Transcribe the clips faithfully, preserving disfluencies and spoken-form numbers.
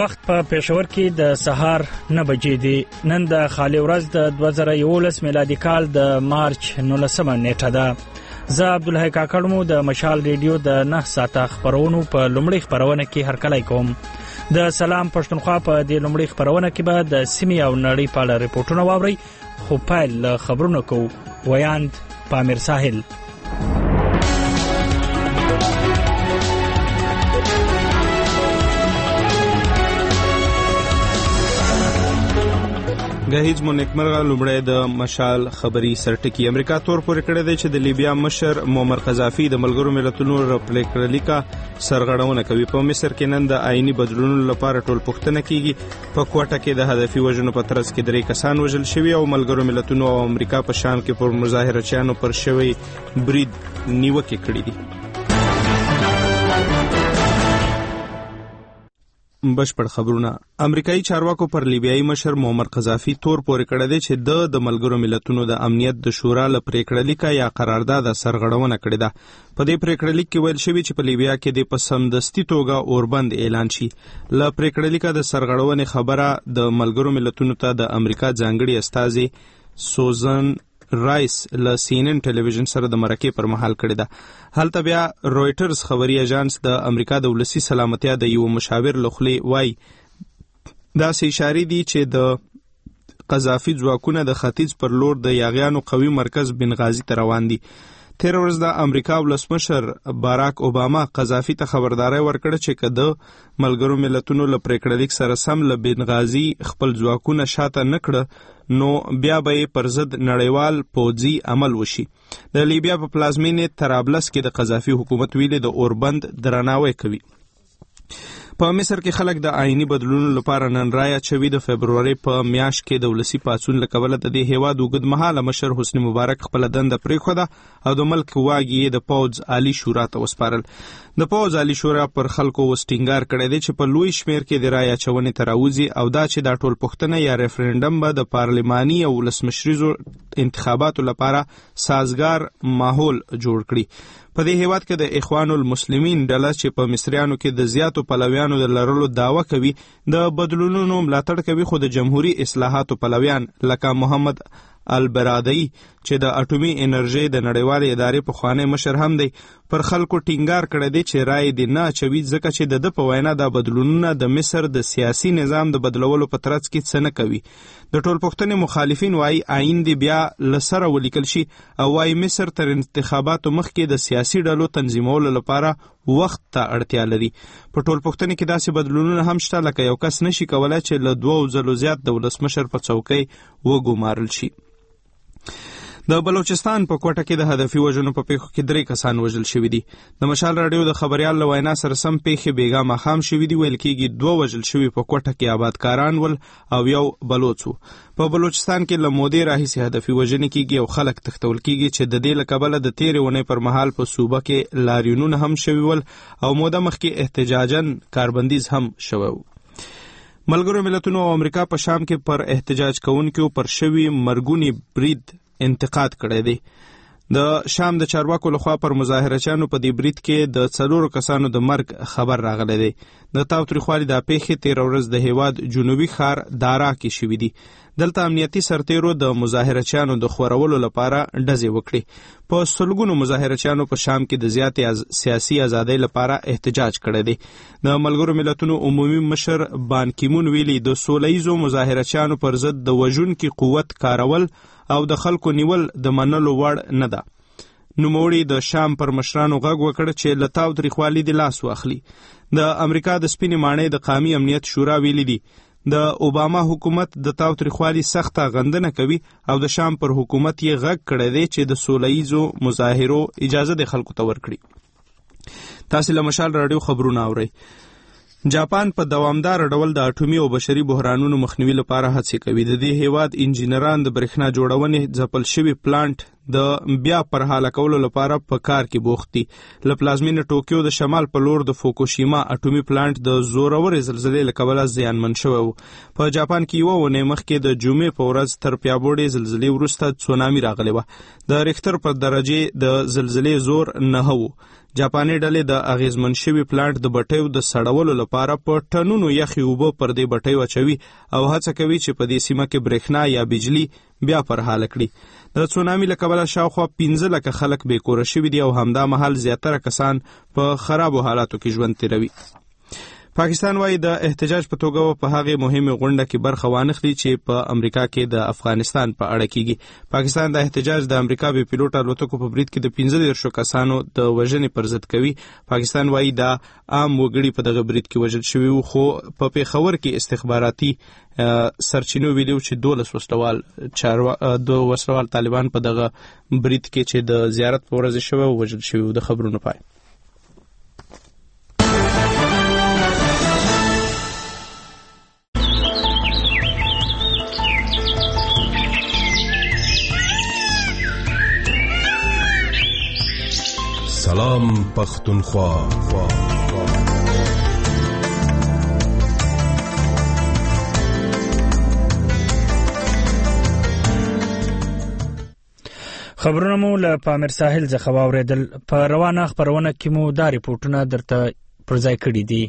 وخت په پېښور کې د سهار نه بجې دي. نن د خالي ورځ د دوه زره یولس میلادي کال د مارچ نولسمه نیټه ده. زه عبدالحی کاکړ مو د مشال ریډیو د نه ساعته خبرونو په لومړۍ خبرونه کې هرکلی کوم. د سلام پښتونخوا په دې لومړۍ خبرونه کې به د سیمې او نړۍ په اړه ریپورتونه واورئ، خو پیل له خبرونو کوو. ویاند پامیر ساحل. گهیز مو نیکمرغه. لومړی د مشال خبری سرټکی. امریکا تور پورې کړی دی چې د لیبیا مشر معمر قذافي د ملګرو ملتونو رپلیکلیکا سرغړونه کوي. په مصر کې نن د آئینی بدلونونو لپاره ټول پوښتنه کیږي. په کوټه کې د هدفي وژنو په ترڅ کې درې کسان وژل شوي او ملګرو ملتونو او امریکا په شام کې پر مظاهرچیانو پر شوی برید نیوکې کړې دي. بشپړ خبرونه. امریکایي چارواکو پر لیبیایي مشر معمر قذافي تور پورې کړی دی چې د د ملګرو ملتونو د امنیت د شورا له پریکړلیکه یا قرارداد سرغړونه کړې ده. په دې پریکړلیک کې ویل شوی چې په لیبیا کې د پسندستی توګه اوربند اعلان شي. له پریکړلیکه د سرغړونې خبره د ملګرو ملتونو ته د امریکا ځانګړي استازي سوزن رایس له سی ان ان ټلویزیون سره د مرکې پر مهال کړی ده. هلته بیا رویټرز خبري اژانس د امریکا د ولسی سلامتیا د یو مشاور لخوا وایي دا سې اشاره دي چې د قذافي ځواکونه د ختیځ پر لور د یاغیانو قوي مرکز بنغازي ته روان دي. تیر ورځ د امریکا ولسمشر باراک اوباما قذافي ته خبرداري ورکړه چې کده ملګرو ملتونو له پریکړلیک سره سم له بنغازي خپل ځواکونه شاته نکړه نو بیا به پر ضد نړیوال پوځي عمل وشي. د لیبیا په پلازمینې طرابلس کې د قذافي حکومت ویلي د اوربند درناوی کوي. په مصر کې خلک د آئینی بدلونونو لپاره نن رایه چوي. د فبروري په میاشت کې د ولسی پاڅون له کبله د دې هیواد اوږد مهاله مشر حسنی مبارک خپل دنده پرېښوده او د ملک واګي د پوځ عالی شورا ته وسپارل. د پوځ عالی شورا پر خلکو وستینګار کړی دی چې په لوی شمیر کې د رایه چونې ته راوځي او دا چې دا ټول پوښتنه یا ریفرنډم به د پارلماني او ولسمشریزو انتخاباتو لپاره سازگار ماحول جوړ کړي. په دې هیواد کې د اخوان المسلمین ډله چې په مصریانو کې د زیاتو پلویانو د لرلو دعوه کوي د بدلونونو ملاتړ کوي، خو د جمهوریت اصلاحاتو پلویان لکه محمد البرادعی چې د اټومي انرژي د نړیوالې ادارې په خوانې مشر هم دی پر خلکو ټینګار کړی دی چې رای دې نه اچوي ځکه چې د د په وینا د بدلونونه د مصر د سیاسي نظام د بدلولو په ترڅ کې څه نه کوي. د ټول پښتنې مخالفین وایي آئین دې بیا لسره ولیکل شي او وایي مصر تر انتخاباتو مخکې د سیاسي ډلو تنظیمولو لپاره وخت ته اړتیا لري. په ټول پښتنې کې داسې بدلونونه هم شته لکه یو کس نشي کولای چې له دوو ځلو زیات د ولسمشر په څوکۍ وګومارل شي. د بلوچستان په کوټه کې د هدفي وژنو په پیښو کې درې کسان وژل شوي دي. د مشال راډیو د خبريال له وینا سره سم پیښې بیګا ماښام شوي دي. ویل کېږي دوه وژل شوي په کوټه کې آبادکاران ول او یو بلوچ وو. په بلوچستان کې له مودې راهیسې هدفي وژنې کېږي او خلک تښتول کېږي چې د دې له کبله د تېرې اونۍ پر مهال په صوبه کې لاریونونه هم شوي ول او موده مخکې احتجاجاً کاربندیز هم شوی و. ملګرو ملتونو او امریکا په شام کې پر احتجاج کوونکو پر شوي مرګونی برید انتقاد کړی دی. د شام د چارواکو لخوا پر مظاهرچیانو په دې برید کې د څلورو کسانو د مرګ خبر راغلی دی. د تاوتریخوالي دا پیښې تېره ورځ د هیواد جنوبي ښار دارا کې شوي دي. دلته امنیتي سرتیرو د مظاهرچیانو د خورولو لپاره ډزې وکړي. په سلګونو مظاهرچیانو په شام کې د زیاتې از سیاسي ازادۍ لپاره احتجاج کړی دی. د ملګرو ملتونو عمومي مشر بان کیمون ویلي د سوله ییزو مظاهرچیانو پر ضد د وژونکي قوت کارول او د خلکو نیول د منلو وړ نه ده. نوموړي د شام پر مشرانو غږ وکړ چې له تاوتریخوالي د لاس واخلي. د امریکا د سپینې ماڼۍ د قومي امنیت شورا ویلي دي د اوباما حکومت د تاوتریخوالي سخته غندنه کوي او د شام پر حکومت یې غږ کړی دی چې د سوله ییزو مظاهرو اجازه د خلکو ته ورکړي. تاسو له مشال راډیو خبرونه اورئ. جاپان په دوامدار ډول د اټومي او بشري بحرانونو مخنیوي لپاره هڅې کوي. د دې هیواد انجینران د برېښنا جوړونې ځپل شوي پلانټ د بیا پر حاله کولو لپاره په کار کې بوخت دي. له پلازمینې ټوکیو د شمال په لور د فوکوشیما اټومي پلانټ د زورورې زلزلې له کبله زیانمن شوی و. په جاپان کې یوه اونۍ مخکې د جمعې په ورځ تر پیاوړې زلزلې وروسته تسونامي راغلی وه. د ریختر په درجې د زلزلې زور نه و. جاپاني ډلې د اغیزمن شوي پلانټ د بټیو د سړولو لپاره په ټنونو یخې اوبه پر دې بټیو اچوي او هڅه کوي چې په دې سیمه کې برېښنا یا بجلی بیا پر حاله کړي. د تسونامي له کبله شاوخوا پنځه لکه خلک بې کوره شوي دي او همدا مهال زیاتره کسان په خرابو حالاتو کې ژوند تیروي. پاکستان وايي د احتجاج په توګه په هغې مهمې غونډه کې برخه وانخلي چې په امریکا کې د افغانستان په اړه کیږي. پاکستان د احتجاج د امریکا بې پیلوټ الوتکو په برید کې د پنځه دېرشو کسانو د وژنې پر ضد کوي. پاکستان وايي دا عام وګړي په دغه برید کې وژل شوي وو، خو په پیښور کې استخباراتي سرچینو ویلي چې دولس وسلوال چاروا د وسلوال طالبان په دغه برید کې چې د زیارت په ورځ شوی وژل شوي وو. د خبرونو پای. سلام پختونخوا. خبرونه مو له پامیر ساحل څخه واوریدل. په روانه خبرونه کې مو دا ریپورتونه درته پرځای کړي دي.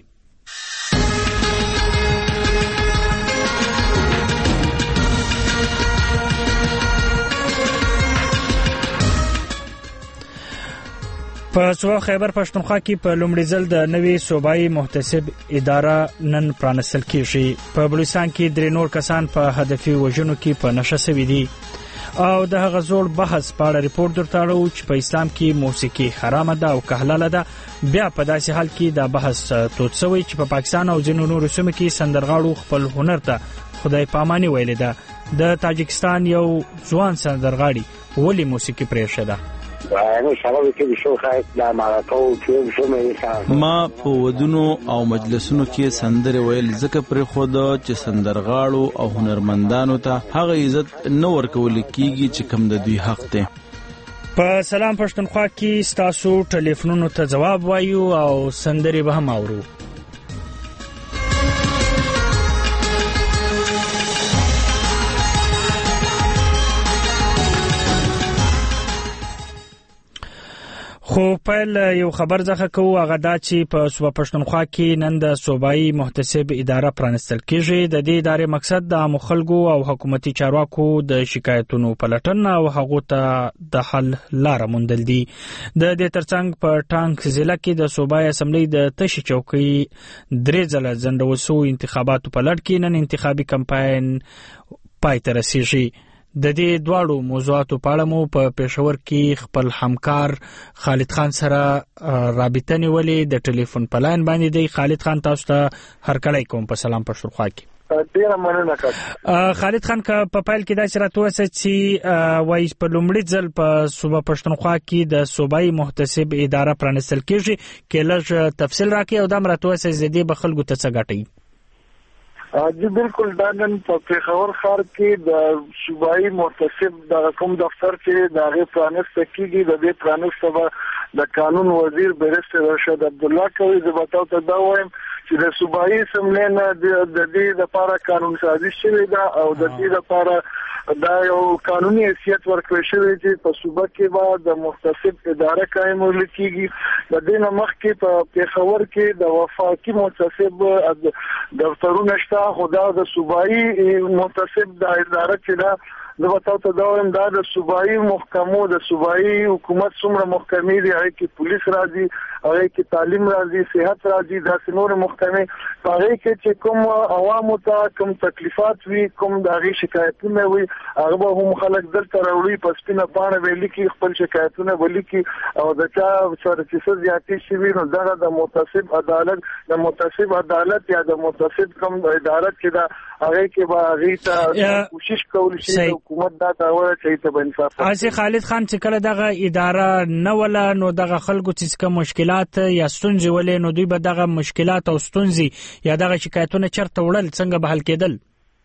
په صوبه خیبر پښتونخوا کې په لومړي ځل د نوې صوبایي محتسب اداره نن پرانستل کیږي. په بلوچستان کې درې نور کسان په هدفي وژنو کې په نشه شوي دي او د هغه زوړ بحث په اړه ریپورت درته اړوو چې په اسلام کې موسیقي حرامه ده او که حلاله ده. بیا په داسې حال کې دا بحث تود شوی چې په پاکستان او ځینو نورو سیمو کې سندرغاړو خپل هنر ته خدای پاماني ویلې ده. د تاجکستان یو ځوان سندرغاړي ولې موسیقي پرېښې ده؟ ما په ودونو او مجلسونو کې سندره ویل ځکه پرې خو د چې سندرغاړو او هنرمندانو ته هغه عزت نه ورکول کیږي چې کم د دوی حق دی. په سلام پښتونخوا کې ستاسو ټلیفونونو ته جواب وایو او سندري به هم اورو. خو پیل یو خبر ځخه کوو، هغه دا چې په صوبه پښتونخوا کې نن د صوبایي محتسب اداره پرانستل کیږي. د دې ادارې مقصد د عامو خلکو او حکومتي چارواکو د شکایتونو پلټنه او هغو ته د حل لاره موندل دي. د دې ترڅنګ په ټانک ضلع کې د صوبایي اسمبلی د تشي چوکۍ درې ځله ځنډول شوو انتخاباتو په لړ کې نن انتخابي کمپاین پای ته رسیږي. د دې دواړو موضوعاتو په اړه مو په پېښور کې خپل همکار خالد خان سره رابطه نیولې. د ټلیفون په لاین باندې دی. خالد خان، تاسو ته هرکلی کوم په سلام پښتونخوا کې. ډیره مننه کاکا. خالد خان، که په پیل کې داسې راته ووایاست چې وایي په لومړي ځل په صوبه پښتونخوا کې د صوبایي محتسب اداره پرانستل کېږي، کې لږ تفصیل راکړئ او دا هم راته ووایاست چې د دې به خلکو ته څه ګټئ؟ جی بالکل، دا نن په پېښور ښار کې د صوبایي محتسب د کوم دفتر چې د هغې پرانست کېږي، د دې پرانست به د قانون وزیر بیرسټر رشاد عبدالله کوي. زه به تاسو ته دا وایم چې د صوبایي اسمبلۍ نه د دې لپاره قانون سازي شوې ده او د دې لپاره دا یو قانوني حیثیت ورکړل شوی چې په صوبه کې به د محتسب اداره قائمول کېږي. د دې نه مخکې په پېښور کې د وفاقي محتسب دفترونه شته، خو دا د صوبایي محتسب د اداره چې ده زه به تاسو ته دا وایم دا د صوبایي محکمو د صوبایي حکومت څومره محکمې دي، هغې کې پولیس راځي، هغې کې تعلیم راځي، صحت راځي، داسې نورې محکمې په هغې کې چې کوم عوامو ته کوم تکلیفات وي، کوم د هغې شکایتونه وي، هغه به هم خلک دلته راوړي، په سپینه پاڼه به یې لیکي، خپل شکایتونه به لیکي او د چا سره چې څه زیاتې شوي نو دغه د محتسب عدالت د محتسب عدالت یا د محتسب کوم ادارت چې ده هغې کې به هغې ته کوشش کول شي حکومت دا داوره چې ته به انصاف اسی. خالد خان، چې کله دغه اداره نه ولا نو دغه خلکو چې کوم مشکلات یا ستونزې ولې نو دوی به دغه مشکلات او ستونزې یا دغه شکایتونه چرته وړل، څنګه به حل کېدل؟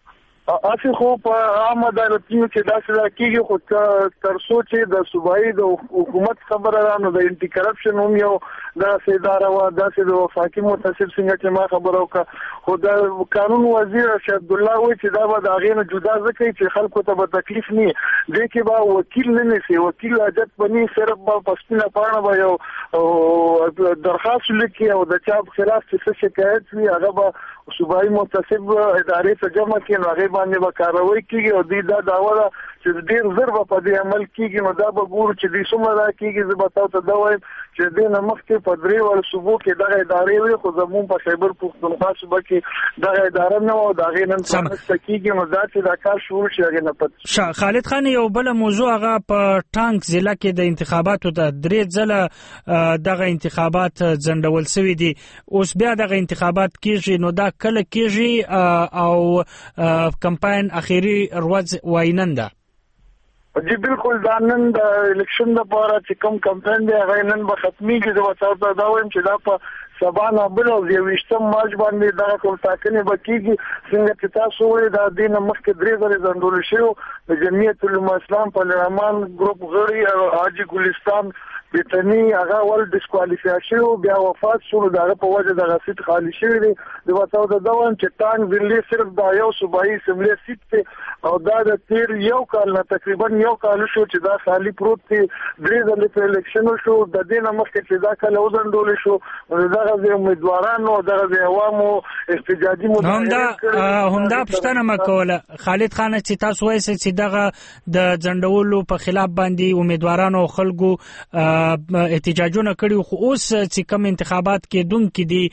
اسی خو په عام عدالتونو کې داسې کېږي خو تر څو چې د صوبایي د حکومت خبره را نو د انټي کرپشن هم یو داسې اداره وه داسې د وفاقي متصل څنګه چې ما خبره وکړه خو د قانون وزیر رشید عبدالله وایي چې دا به د هغې نه جدا ځکه چې خلکو ته به تکلیف نه وي دې کې به وکیل نه نیسي وکیل حاجت به نه صرف به په سپینه پاڼه به یو درخواست لیکي او د چا په خلاف چې څه شکایت وي هغه به صوبایي متصل ادارې ته جمع کړي نو هغې باندې به کاروي کېږي او دوی دا دعوه ده چې ډېر ژر به په دې عمل کېږي نو دا به ګورو چې دوی څومره دا کېږي زه به تاسو ته دا وایم چې دې نه مخکې په درې واړو صوبو کې دغه ادارې وي خو زموږ په خیبر پښتونخوا صوبه کې دغه اداره نه وه او د هغې نن پرانسته کېږي نو دا چې دا کار شروع شي هغې نه پته خالد خان یو بله موضوع هغه په ټانک ضلع کې د انتخاباتو ته درې ځله دغه انتخابات ځنډول سوي دي اوس بیا دغه انتخابات کېږي نو دا کله کېږي او کمپاین اخیری ورځ وایي نن ده جی بالکل دا نن د الیکشن لپاره چې کوم کمپاین دی هغه نن به ختمیږي زه به تاسو ته دا وایم چې دا په سبا نه بل او یوویشتم مارچ باندې دا کوم ټاکنې به کېږي څنګه چې تاسو وایي دا دې نه مخکې درې ځلې ځنډول شوي د جمعیت علما اسلام پارلمان ګروپ غړي او حاجي ګلستان بیتنی هغه ول ډیسکوالیفای شو بیا وفات شو دغه په وجه دغه سیټ خالی شوی دی د وتاو د دوام چې ټانګ ضلع صرف دا یو صوبایي اسمبلی سیټ ته او دا د تیر یو کال نه تقریبا یو کال شو چې دا خالی پروت دی درې ځلې په الیکشن شو د دې نه مخکې چې دا کله وزندول شو دغه د امیدوارانو دغه د عوامو احتجاجي مظاهره همدا پښتنه مکوله خالد خان چې تاسو وایي چې دغه د ځندولو په خلاف باندې امیدوارانو خلکو احتجاجونه کړي خو اوس چې کوم انتخابات کېدونکي دي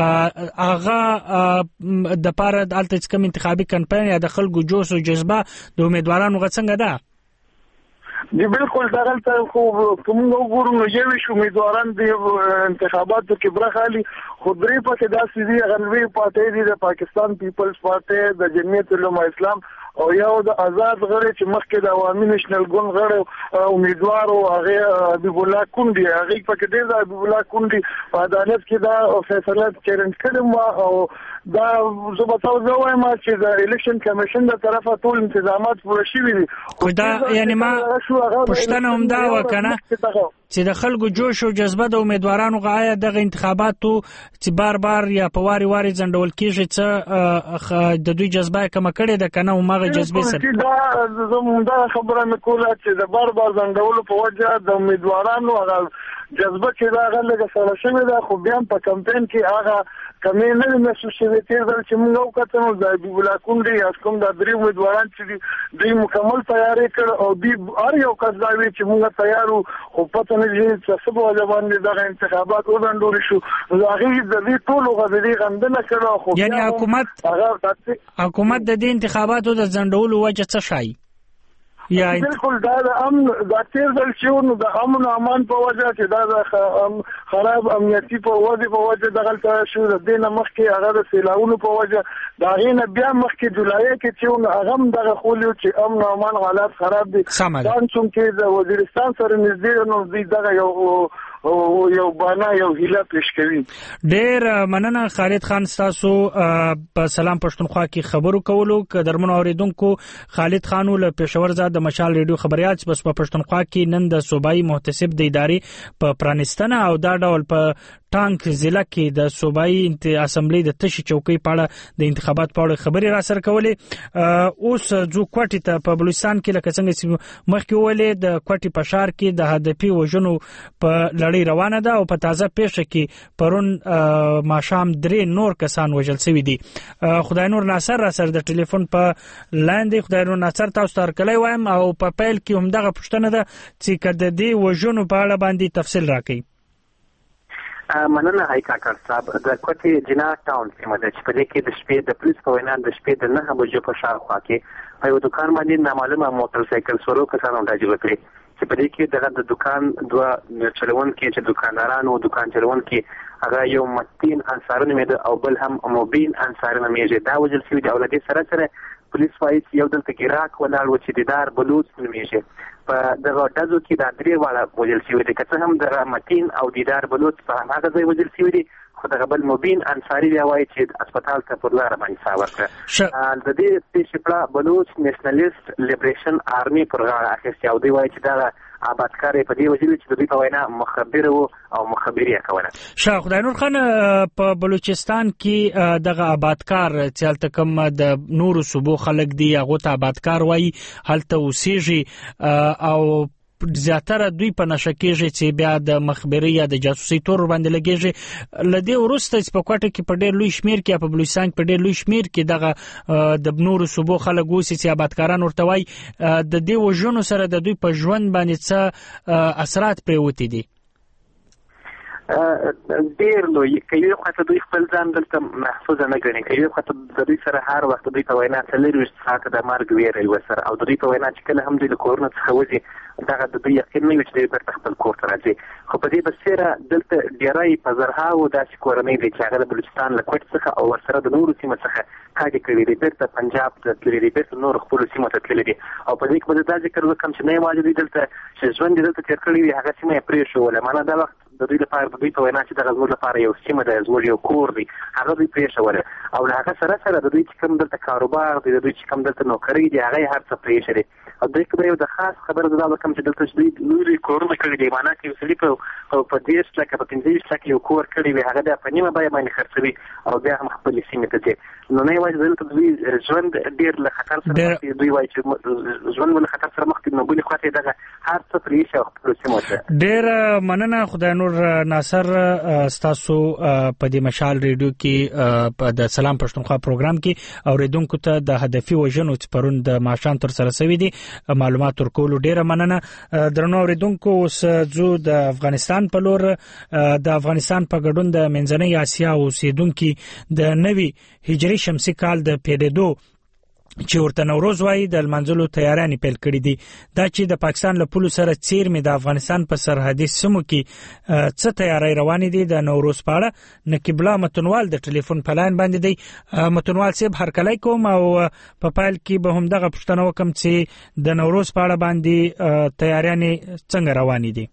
هغه د پاره دلته چې کوم انتخابي کمپاین یا د خلکو جوش او جذبه د امیدوارانو غڅنګ ده دی بالکل دغلته خو کوم وګورو نو یوه شو امیدواران د انتخاباتو کې برخه اخلي خو درې پکې داسې دي غنوي پارټي دي د پاکستان پیپلز پارټي د جمعیت علما اسلام او یو د آزاد غړي چې مخکې د عوامي نېشنل ګوند غړي امیدوار او هغه حبیب الله کونډي هغه پکې ډېر د حبیب الله کونډي په عدالت کې دا فیصله چیلنج کړم او دا زه به تاسو وایم چې د الیکشن کمیشن د طرفه ټول انتظامات پوره شوي دي خو دا یعنی ما پښتنه هم دا وکنه چې د خلکو جوش او جذبه د امیدوارانو غایا دغه انتخاباتو چې بار بار یا په واري واري ځنډول کیږي چې د دوی جذبه کم کړي د کنه او مغه جذبه سره دا زموږ دا خبره مکوله چې د بار بار ځنډول په وجه د امیدوارانو هغه جذبه چې دا غلګه سره شوی دا خو بیا په کمپاین کې هغه کمې نه محسوس شوی تیر ځل چې موږ وکړو د حبیب الله کونډي اس کوم د درې امیدواران چې دوی مکمل تیاری کړ او دوی هر یو کس دا وی چې موږ تیارو خو پته نه لري چې څه به باندې دغه انتخابات وډنډول شو هغه د دې ټولو غوډې غندنه کړو خو یعنی حکومت حکومت د دې انتخاباتو د ځنډولو وجه څه شي یا بالکل دا د امن د تیر ځل چې نو د امن او امان په وجه چې دا د خراب امنیتي په وجه په وجه دغلته شو د دې نه مخکې هغه د سیلاونو په وجه دا غینه بیا مخکې جولای کې چې نو هغه دغه خولیو چې امن او امان حالات خراب دي ځان چې د وزیرستان سره نږدې نو دوی دغه یو او یو بانا یو هیله پیش کوي ډېر مننه خالد خان تاسو په سلام پښتونخوا کې خبرو کولو قدرمن اوریدونکو خالد خان له پېښور ځای د مشال ریډیو خبريال بس په پښتونخوا کې نن د صوبایي محتسب د ادارې په پرانستنه او دا ډول په ټانک ضلع کې د صوبایي اسمبلی د تشي چوکۍ په اړه د انتخابات په اړه خبري را سره کولې اوس جو کوټی ته په بلوچستان کې لکه څنګه مخکې ولې د کوټی په شهر کې د هدفي وژنو په لړۍ روانه ده او په تازه پیښه کې پرون ماشام درې نور کسان وژل شوي دي خدای نور ناصر را سره د ټلیفون په لاندې خدای نور ناصر تاسو ته کله وایم او په پیل کې هم دغه پښتنه ده چې کده دی وژنو په اړه باندې تفصیل راکړي مننه هاي کاکړ صاحب د کوټي جنا ټاون سیمه د چې په دې کې د شپې د پولیس په وینا د شپې د نه بجو په شاوخوا کې په یو دکان باندې نامعلومه موټر سایکل سورو کسانو ډاجو کړی چې په دې کې دغه د دکان دوه چلون کې چې دکاندارانو دکان چلون کې هغه یو متین انصارونه مې او بل هم مبین انصارونه مې دا وجل شوی د اولادې سره سره پولیس وايي یو دلته کې راک ولاړ و چې دیدار بلوچ نومېږي په دغه ډزو کې د درې واړه وجل شوی دي که څه هم د متین او دیدار بلوچ په هغه ځای وجل شوی دي خو دغه بل مبین انصاری دی وایي چې هسپتال ته پر لاره باندې ساه ورکړه. د دې پیښې بلوچ نیشنلیست لیبریشن آرمي پر غاړه اخیستې او دوی وایي چې دغه آبادکار په دې وجه چې د دوی په وینا مخبر وو او مخبري یې کوله. شاه خدای نور خان په بلوچستان کې دغه آبادکار چې هلته کوم د نورو صوبو خلک دي هغه ته آبادکار وایي هلته اوسېږي او زیاتره دوی په نشه کېږي چې بیا د مخبري یا د جاسوسي تور باندې لګېږي. له دې وروسته چې په کوټه کې په ډېر لوی شمېر کې په بلوچستان په ډېر لوی شمېر کې دغه د نورو صوبو خلک اوسي چې آبادکاران ورته وایي د دې وژنو سره د دوی په ژوند باندې څه اثرات پرېوتي دي؟ ډېر لوی که یو خواته دوی خپل ځان دلته محفوظ نه ګڼي که یو خواته د دوی سره هر وخت دوی په وینا څلرویشت ساعته د مرګ ویره یې ورسره او د دوی په وینا چې کله هم دوی له کورونو څخه وځي دغه د دوی یقین نه وي چې دوی بیرته خپل کور ته راځي. خو په دې بسیره دلته ډېری په زرهاوو داسې کورنۍ دي چې هغه د بلوچستان له کوټ څخه او ورسره د نورو سیمو څخه کاږي کړي دي بیرته پنجاب ته تللي دي بیرته نورو خپلو سیمو ته تللي دي او په دې کې به زه دا ذکر وکړم چې نه یوازې دوی دلته چې ژوند یې دلته تېر کړی وي هغه سیمه یې پرېښوله معنا دا وخت د دوی لپاره د دوی په وینا چې دغه زموږ لپاره یو سیمه ده زموږ یو کور دی هغه دوی پرېښوله او له هغه سره سره د دوی چې کوم دلته کاروبار دی د دوی چې کوم دلته نوکرۍ دي هغه یې هر څه پرېښی دي او دوی که به یو د خاص خبره زه دا وکړم چې دلته چې دوی لوی لوی کورونه کړي دي معنا که یو سړي په په دېرش لکه په پنځه ویشت لکه یو کور کړی وي هغه بیا په نیمه بیه باندې خرڅوي او بیا هم خپلې سیمې ته ځي. نو نه یوازې دلته دوی ژوند ډېر له خطر سره مخ دي دوی وایي چې ژوند له خطر سره مخ دي نو بلې خوا ته دغه هر څه پرېښي او خپلو سیمو ته. ډېره مننه خدای نور ناصر ستاسو په دې مشال ریډیو کې د سلام پښتونخوا پروګرام کې اورېدونکو ته د هدفي وژنو چې پرون د ماښام تر سره سوي دي معلومات ورکولو ډېره مننه. درنو اورېدونکو اوس ځو د افغانستان په لور. د افغانستان په ګډون د منځنۍ اسیا اوسېدونکي د نوي هجري شمسي کال د پیډېدو چې ورته نوروز وایي د لمانځلو تیارانې پیل کړي دي. دا چې د پاکستان له پولو سره څیرمې د افغانستان په سرحدي سیمو کې څه تیاری روانې دي د نوروز په اړه نقیب الله متنوال د ټلیفون په لاین باندې دی. متنوال صاحب هرکلی کوم او په پیل کې به هم دغه پوښتنه وکړم چې د نوروز په اړه باندې تیاریانې څنګه روانې دي؟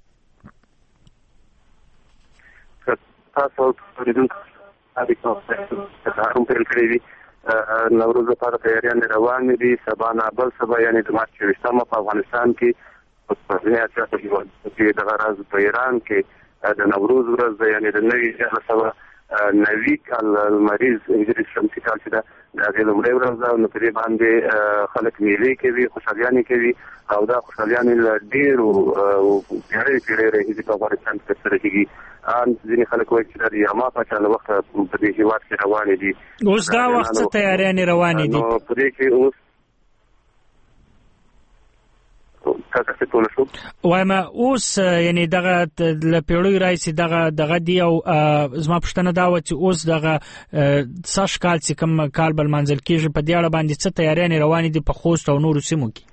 تاسو هم پیل کړی دي نوروز لپاره تیاریانې روانې دي. سبا نه بل سبا یعنې د مارچ یوویشتمه په افغانستان کې په منځنۍ اسیا په هېوادونو کې دغه راز په ایران کې د نوروز ورځ ده یعنې د نوي څخه سوه نوي کال لمریز هجري شمسي کال چې ده د هغې لومړۍ ورځ ده نو په دې باندې خلک میلې کوي خوشحالیانې کوي او دا خوشحالیانې له ډېرو پیړیو پیړیو راهیسې په افغانستان کې ترسره کېږي. ځینې خلک وایي چې دا د یما پاچا له وخته په دې هېواد کې روانې دي. اوس دا وخت څه تیاریانې روانې دي؟ نو په دې کې اوس وایم اوس یعنی دغه له پیړیو راځي دغه دغه دی او زما پوښتنه دا و چې اوس دغه سږ کال چې کوم کال بل منځل کېږي په دې اړه باندې څه تیاریانې روانې دي په خوست او نورو سیمو کې؟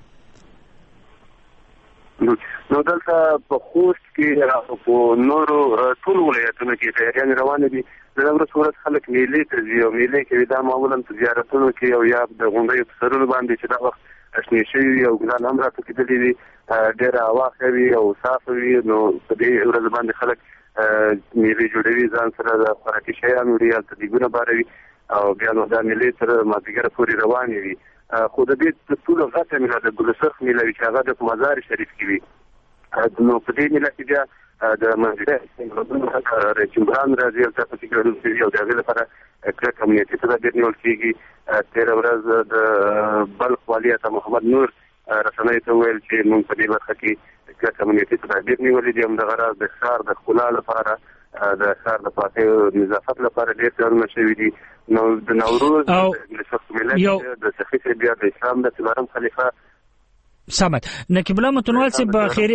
نو دلته په خوست کې په نورو ټولو ولایتونو کې تیاریانې روانې دي. د نوروز ورځ خلک میلې ته ځي او میلې کوي دا معمولا په زیارتونو کې او یا د غونډیو په سرونو باندې چې دا وخت شنې شوي وي او ګلان هم راټوکېدلي وي ډېره هوا ښه وي او صافه وي نو په دې ورځ باندې خلک میلې جوړوي ځان سره د خوراکي شیان وړي هلته دیګونه باروي او بیا نو دا میلې تر مازدیګره پورې روانې وي. خو د دې تر ټولو غټه میله د ګلسرخ میله وي چې هغه د مزار شریف کې وي. نو په دې میله کې بیا د منځنۍ رئیس جمهوران راځي او تاسو ګډون کوي او د هغې لپاره کلک امنیتي تدابیر نیول کېږي. تېره ورځ د بلخ والي عطا محمد نور رسنیو ته وویل چې موږ په دې برخه کې کلک امنیتي تدابیر نیولي دي. همدغه راز د ښار د ښکلا لپاره د ښار د پاکۍ نظافت لپاره ډېر کارونه شوي دي. نو د نوروز د شخص ملت د سخي صاحب بیا د اسلام د څلورم خلیفه سمت نقیب الله متنوال صاحب بخیری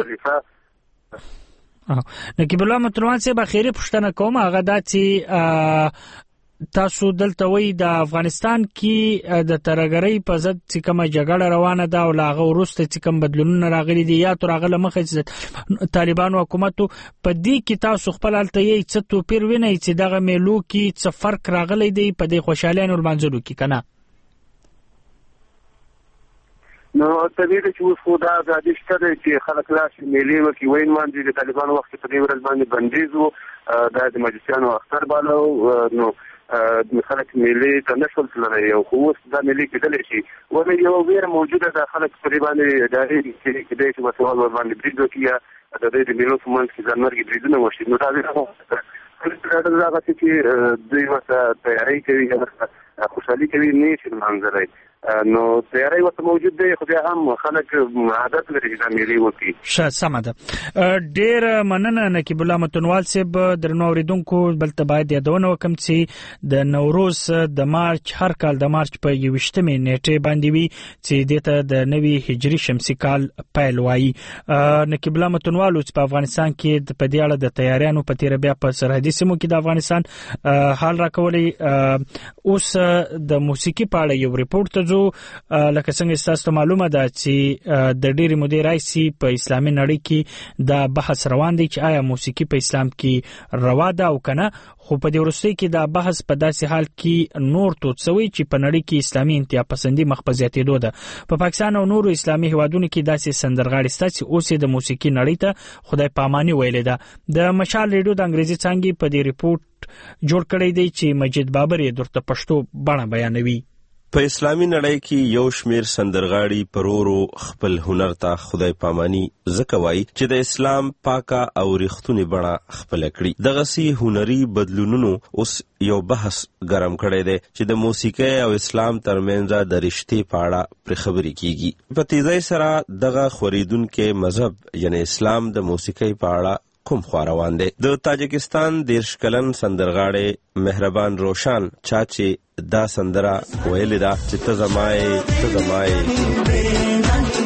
نقیب الله متنوال صاحب بخیری پوښتنه کوم هغه دا چې تاسو دلته وی د افغانستان کې د ترهګرۍ په ضد چې کومه جګړه روانه ده او له هغه وروسته چې کوم بدلونونه راغلي دي یا تر هغه له مخکې چې طالبانو حکومت په دې کې تاسو خپل هلته یې څه توپیر وینئ چې دغه میلو کې څه فرق راغلی دی په دې خوشحالیانو لمانځلو کې که نه؟ نو طبیعي ده چې اوس خو دا ازادي شته دی چې خلک راشي میلې وکړي ویل مانځي. د طالبانو وخت په دې ورځ باندې بندیز و، دا د مجلسیانو اختر باله نو خلک میلې ته نه شول تللی، او خو اوس دا میلې کېدلی شي ولې یوه ویره موجوده ده خلک په دې باندې ادارې کېدای شي مسوال ورباندې برید وکړي یا د دوی د میلو په منځ کې ځانمرګي بریدونه وشي. نو دا ویره هغسې چې دوی ورته تیاري کوي یا ورته خوشحالي کوي نه شي لمانځلی، نو تیاری ورته موجود دی، خو بیا هم خلک عادت لري چې دا میلې وکړي. ښه سمه ده. ډېره مننه نقیب الله متنوال صاحب. درنو اورېدونکو بلته باید یادونه وکړم چې د نوروز د مارچ هر کال د مارچ په یوویشتمې نیټې باندې وي چې دې ته د نوي هجري شمسي کال پیل وایي. نقیب الله متنوال اوس په افغانستان کې په دې اړه د تیاریانو په تېره بیا په سرحدي سیمو کې د افغانستان حال راکولی. اوس د موسیقي په اړه یو ریپورټ ته لکه څنګه ستاسو ته معلومه ده چې د ډېرې مودې راهیسې په اسلامي نړۍ کې دا بحث روان دی چې آیا موسیقي په اسلام کې روا ده او که نه، خو په دې وروستۍ کې دا بحث په داسې حال کې نور تود شوی چې په نړۍ کې اسلامي انتها پسندي مخ په زیاتېدو ده. په پاکستان او نورو اسلامي هیوادونو کې داسې سندرغاړي شته چې اوس یې د موسیقي نړۍ ته خدای پاماني ویلې ده. د مشال ریډیو د انګریزي څانګې په دې ریپورټ جوړ کړی دی چې مجید بابر یې درته پښتو بڼه بیانوي. په اسلامي نړۍ کې یو شمیر سندرغاړي پرورو خپل هنر ته خدای پاماني ځکه وایي چې د اسلام پاکه او ریښتونې بڼه خپله کړي. دغسې هنري بدلونونو اوس یو بحث ګرم کړی دی چې د موسیقۍ او اسلام ترمنځ د رشتې په اړه پرې خبرې کیږي. په تیزۍ سره دغه خوریدونکی مذهب یعنی اسلام د موسیقۍ په اړه کوم خوا روان دی. د تاجکستان دېرش کلن سندرغاړی مهربان روشان چا چې دا سندره ویلې ده چې ته زما یې ته زما یې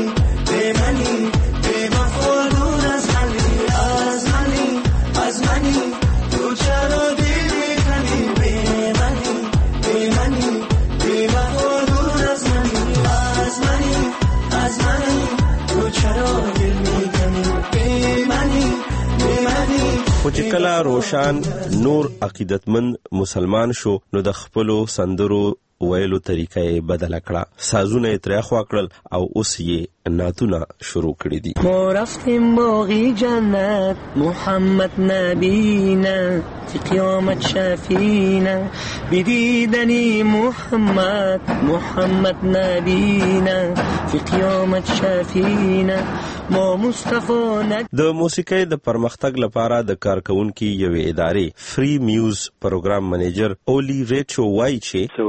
خو چې کله روشان نور عقیدتمند مسلمان شو نو د خپلو سندرو ویلو طریقه یې بدله کړه، سازونه یې ترې اخوا کړل او اوس یې نعتونه شروع کړي دي. ما رفتیم باغی جنت محمد نبینا فی قیامت شفینا بدیدنی محمد محمد نبینا فی قیامت شفینا ما مصطفی نک. د موسیقۍ د پرمختګ لپاره د کارکونکي یوې ادارې فری میوز پروګرام منیجر اولی ریچو وایي چې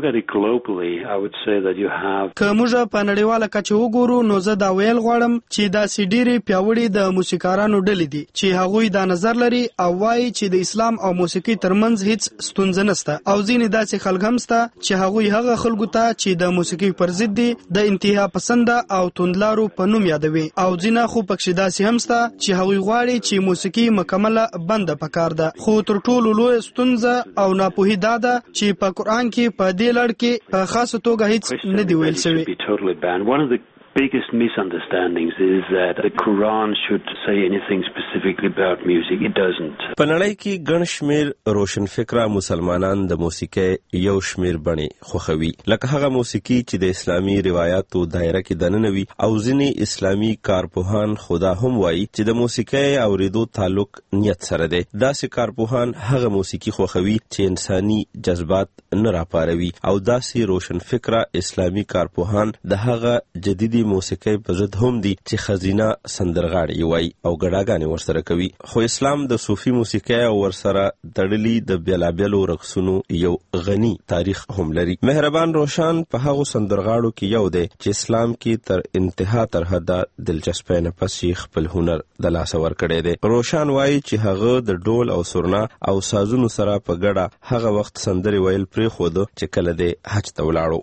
که موږ په نړیواله کچه وګورو نو زه دا ویل غواړم چې داسې ډېرې پیاوړې د موسیقارانو ډلې دي چې هغوی دا نظر لري او وایي چې د اسلام او موسیقۍ ترمنځ هیڅ ستونزه نشته، او ځینې داسې خلک هم شته چې هغوی هغه خلکو ته چې د موسیقۍ پر ضد دي د انتها پسنده او توندلارو په نوم یادوي، او ځینې خو پکښې داسې هم شته چې هغوی غواړي چې موسیقي مکمله بنده پکار ده. خو تر ټولو لویه ستونزه او ناپوهي دا ده چې په قرآن کې په دې لړ کې په خاصه توګه هیڅ نه دی ویل شوی. biggest misunderstandings is that the Quran should say anything specifically about music. It doesn't. په نړۍ کې ګڼ شمیر روشن فکره مسلمانان د موسیقۍ یو شمیر بڼې خوښوي، لکه هغه موسیقي چې د اسلامي روایاتو دایره کې دننه وي، او ځینې اسلامي کارپوهان خدا هم وایي چې د موسیقۍ اوریدو تعلق نیت سره دی. داسې کارپوهان هغه موسیقي خوښوي چې انساني جذبات نه راپاروي، او داسې روشن فکره اسلامي کارپوهان د هغه جديدي موسیقۍ په ضد هم دي چې خزینه سندرغاړي وایي او ګډاګانې ورسره کوي. خو اسلام د صوفي موسیقۍ او ورسره تړلي د بیلابیلو رقصونو یو غني تاریخ هم لري. مهربان روشان په هغو سندرغاړو کې یو دی چې اسلام کې تر انتها تر حده دلچسپۍ نه پس یې خپل هنر د لاسه ورکړی دی. روشان وایي چې هغه د ډول او سرنا او سازونو سره په ګډه هغه وخت سندرې ویل پرېښودو چې کله دی حج ته ولاړو.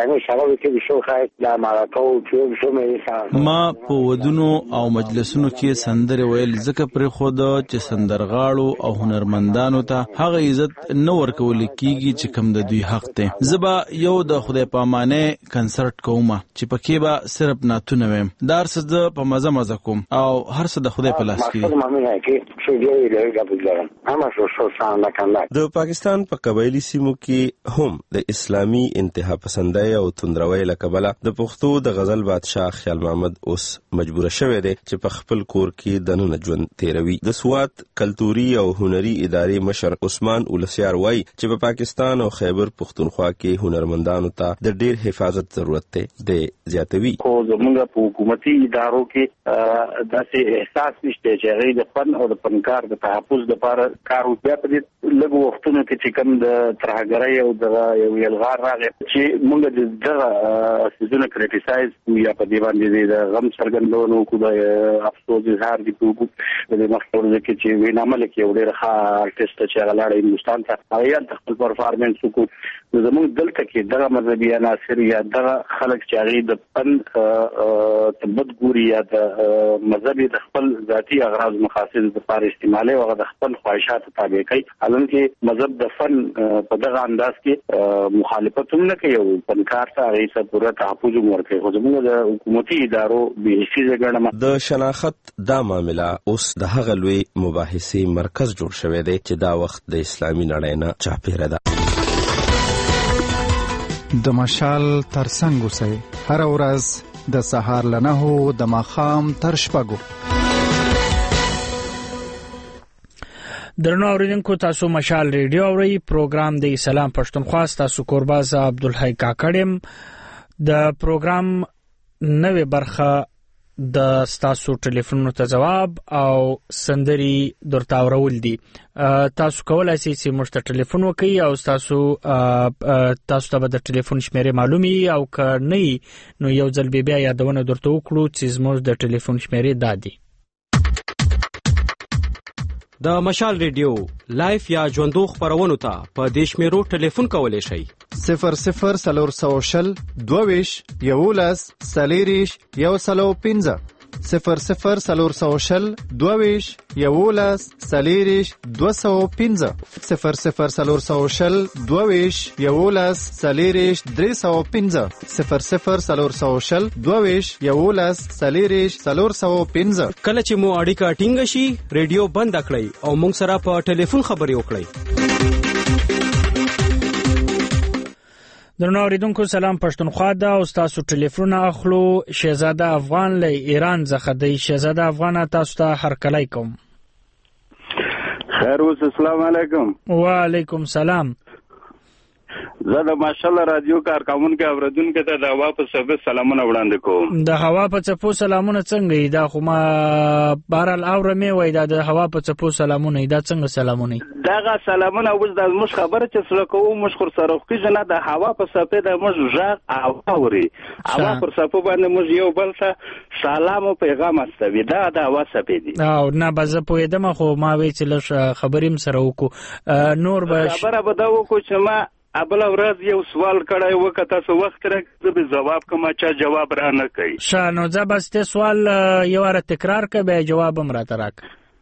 ما په ودونو او مجلسونو کې سندرې ویل ځکه پرېښوده چې سندرغاړو او هنرمندانو ته هغه عزت نه ورکول کیږي چې کوم د دوی حق دی. زه به یو د خدای پامانه کنسرت کوم چې پکې به صرف نعتونه ویم، دا هر څه زه په مزه مزه کوم او هر څه د خدای په لاس کې دی. د پاکستان په قبایلی سیمو کې هم د اسلامي انتها پسندۍ او توندروۍ له کبله د پښتو د غزل بادشاه خیال محمد اوس مجبور شوی دی چې په خپل کور کې دننه ژوند تیروي. د سوات کلتوري او هنري ادارې مشر عثمان اولسیار وایي چې په پاکستان او خیبر پختونخوا کې هنرمندانو ته د ډیر حفاظت ضرورت دی. د زیاتوي خو زمونږ په حکومتي ادارو کې داسې احساس نشته چې هغه د فن او د فنکار د تحفظ لپاره کار وکړي. په دې لږ وختونو کې چې کوم د ترهګرۍ او د یو یلغار راغی چې موږ د دغه سيزونه کریټیسایز یا په دې باندې د غم څرګندونو کو د افسوس اظهار دي په د مخکور کې چې وینامل کې یو ډېر ښه آرټیست چې هغه لاړ هندستان ته هغه د خپل پرفارمنس کو زموږ دلته کې دغه مذهبي عناصر یا دغه خلک چې هغه د فن تبد ګوري یا د مذهبي د خپل ذاتی اغراض مقاصد لپاره استعمالي او د خپل خواهشات تابع کوي. حالانکه مذهب د فن په دغه انداز کې مخالفت هم نه کوي او فنکار ته هغه څه پوره تحفظ ورکوي. خو زموږ د حکومتي ادارو به هیڅ ځګړه د شناخت دا معاملې اوس د هغه لوی مباحثې مرکز جوړ شوی دی چې دا وخت د اسلامي نړۍ نه چاپیره ده. د مشال ترڅنګ اوسئ هر ورځ د سهار له نهو د ماښام تر شپږو. درنو اوریدونکو تاسو مشال ریډیو اورئ. پروګرام د سلام پښتونخوا تاسو قرباز عبدالحی کاکړم. د پروګرام نوې برخه د تاسو ټلیفون ته جواب او سندري درته اورول دي. تاسو کولای شئ چې موږ ته ټلیفون وکړئ او تاسو تاسو ته د ټلیفون شمیره معلومي او که نه نو یو ځل بیا یادونه درته وکړو چې زموږ د ټلیفون شمیره دادي. د مشال ریډیو لایف یا ژوندو خبرونو ته په دیش میرو ټلیفون کولای شئ صفر صفر سلور سو شل دوویش یولس سلیریش یو سلو پینزه صفر صفر سلور سو شل دوویش یولس سلیریش دو سو پینزه صفر صفر سلور سو شل دوویش یولس سلیریش دری سو پینزه صفر صفر سلور سو شل دوویش یولس سلیریش سلور سو پینزه. کله چې مو اړیکه ټینګ شي ریډیو بند کړئ او موږ سره په ټلیفون خبرې وکړئ. درنو اوریدونکو سلام پښتونخوا دا او تاسو ټلیفون اخلو. شهزاده افغان له ایران څخه دی. شهزاده افغان تاسو ته هرکلی کوم. خیر اوس. السلام علیکم. وعلیکم سلام. زه د ماشاءالله رادیو کارکونکو اوریدونکو ته د هوا په څپو سلامونه وړاندې کوم. د هوا په څپو سلامونه څنګه دا خو ما بهرال اورمه وای دا د هوا په څپو سلامونه دا څنګه سلامونه دغه سلامونه اوس د موږ خبره چې سره کوو موږ خور سره خو نه د هوا په څپو د موږ ژغ او اوري هوا پر څپو باندې موږ یو بل ته سلام او پیغام استوي دا د هوا څپې دي. او نه بزه پوهیدم خو ما وی چې لږ خبریم سره وکړو نور به خبره به دا وکړو چې ما ابل ورځ یو سوال کړای وکړه تاسو وخت راکړه به جواب کوم چې جواب را نه کوي. شانو زبسته سوال یو ور تکرار کړه به جواب هم راته راک.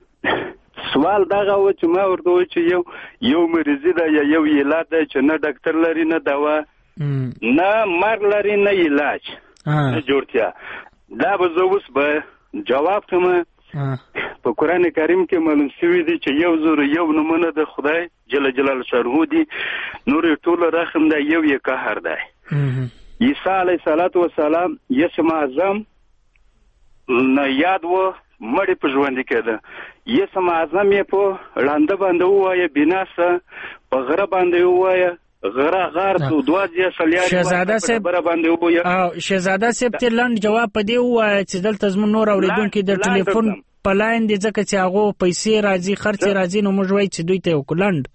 سوال دغه و چې ما ورته و چې یو یو مریض دا یا یو علاج دی چې نه ډاکټر لري نه دوا نه مر لري نه علاج نه جوړتیا دا به زه اوس به جواب کوم. په قران کریم کې معلوم شوی دی چې یو زور یو نمونه د خدای جل جلاله شرحو دی نور ټول رحم دی یو یې قهر دی. عیسی علیه الصلاۃ والسلام یسم اعظم نه یاد و مړی په ژوند کېده یسم اعظم یې په لاندې باندې وایي بناسه په غره باندې وایي غره غار تو دواځه سلیاري شهزاده صاحب او شهزاده صاحب ته لاند جواب پدې وایي چې دلته زمون نور اوریدونکو د ټلیفون په لاین دي ځکه چې هغه پیسې راځي خرچ راځي نو موږ وایي چې دوی ته وکلاند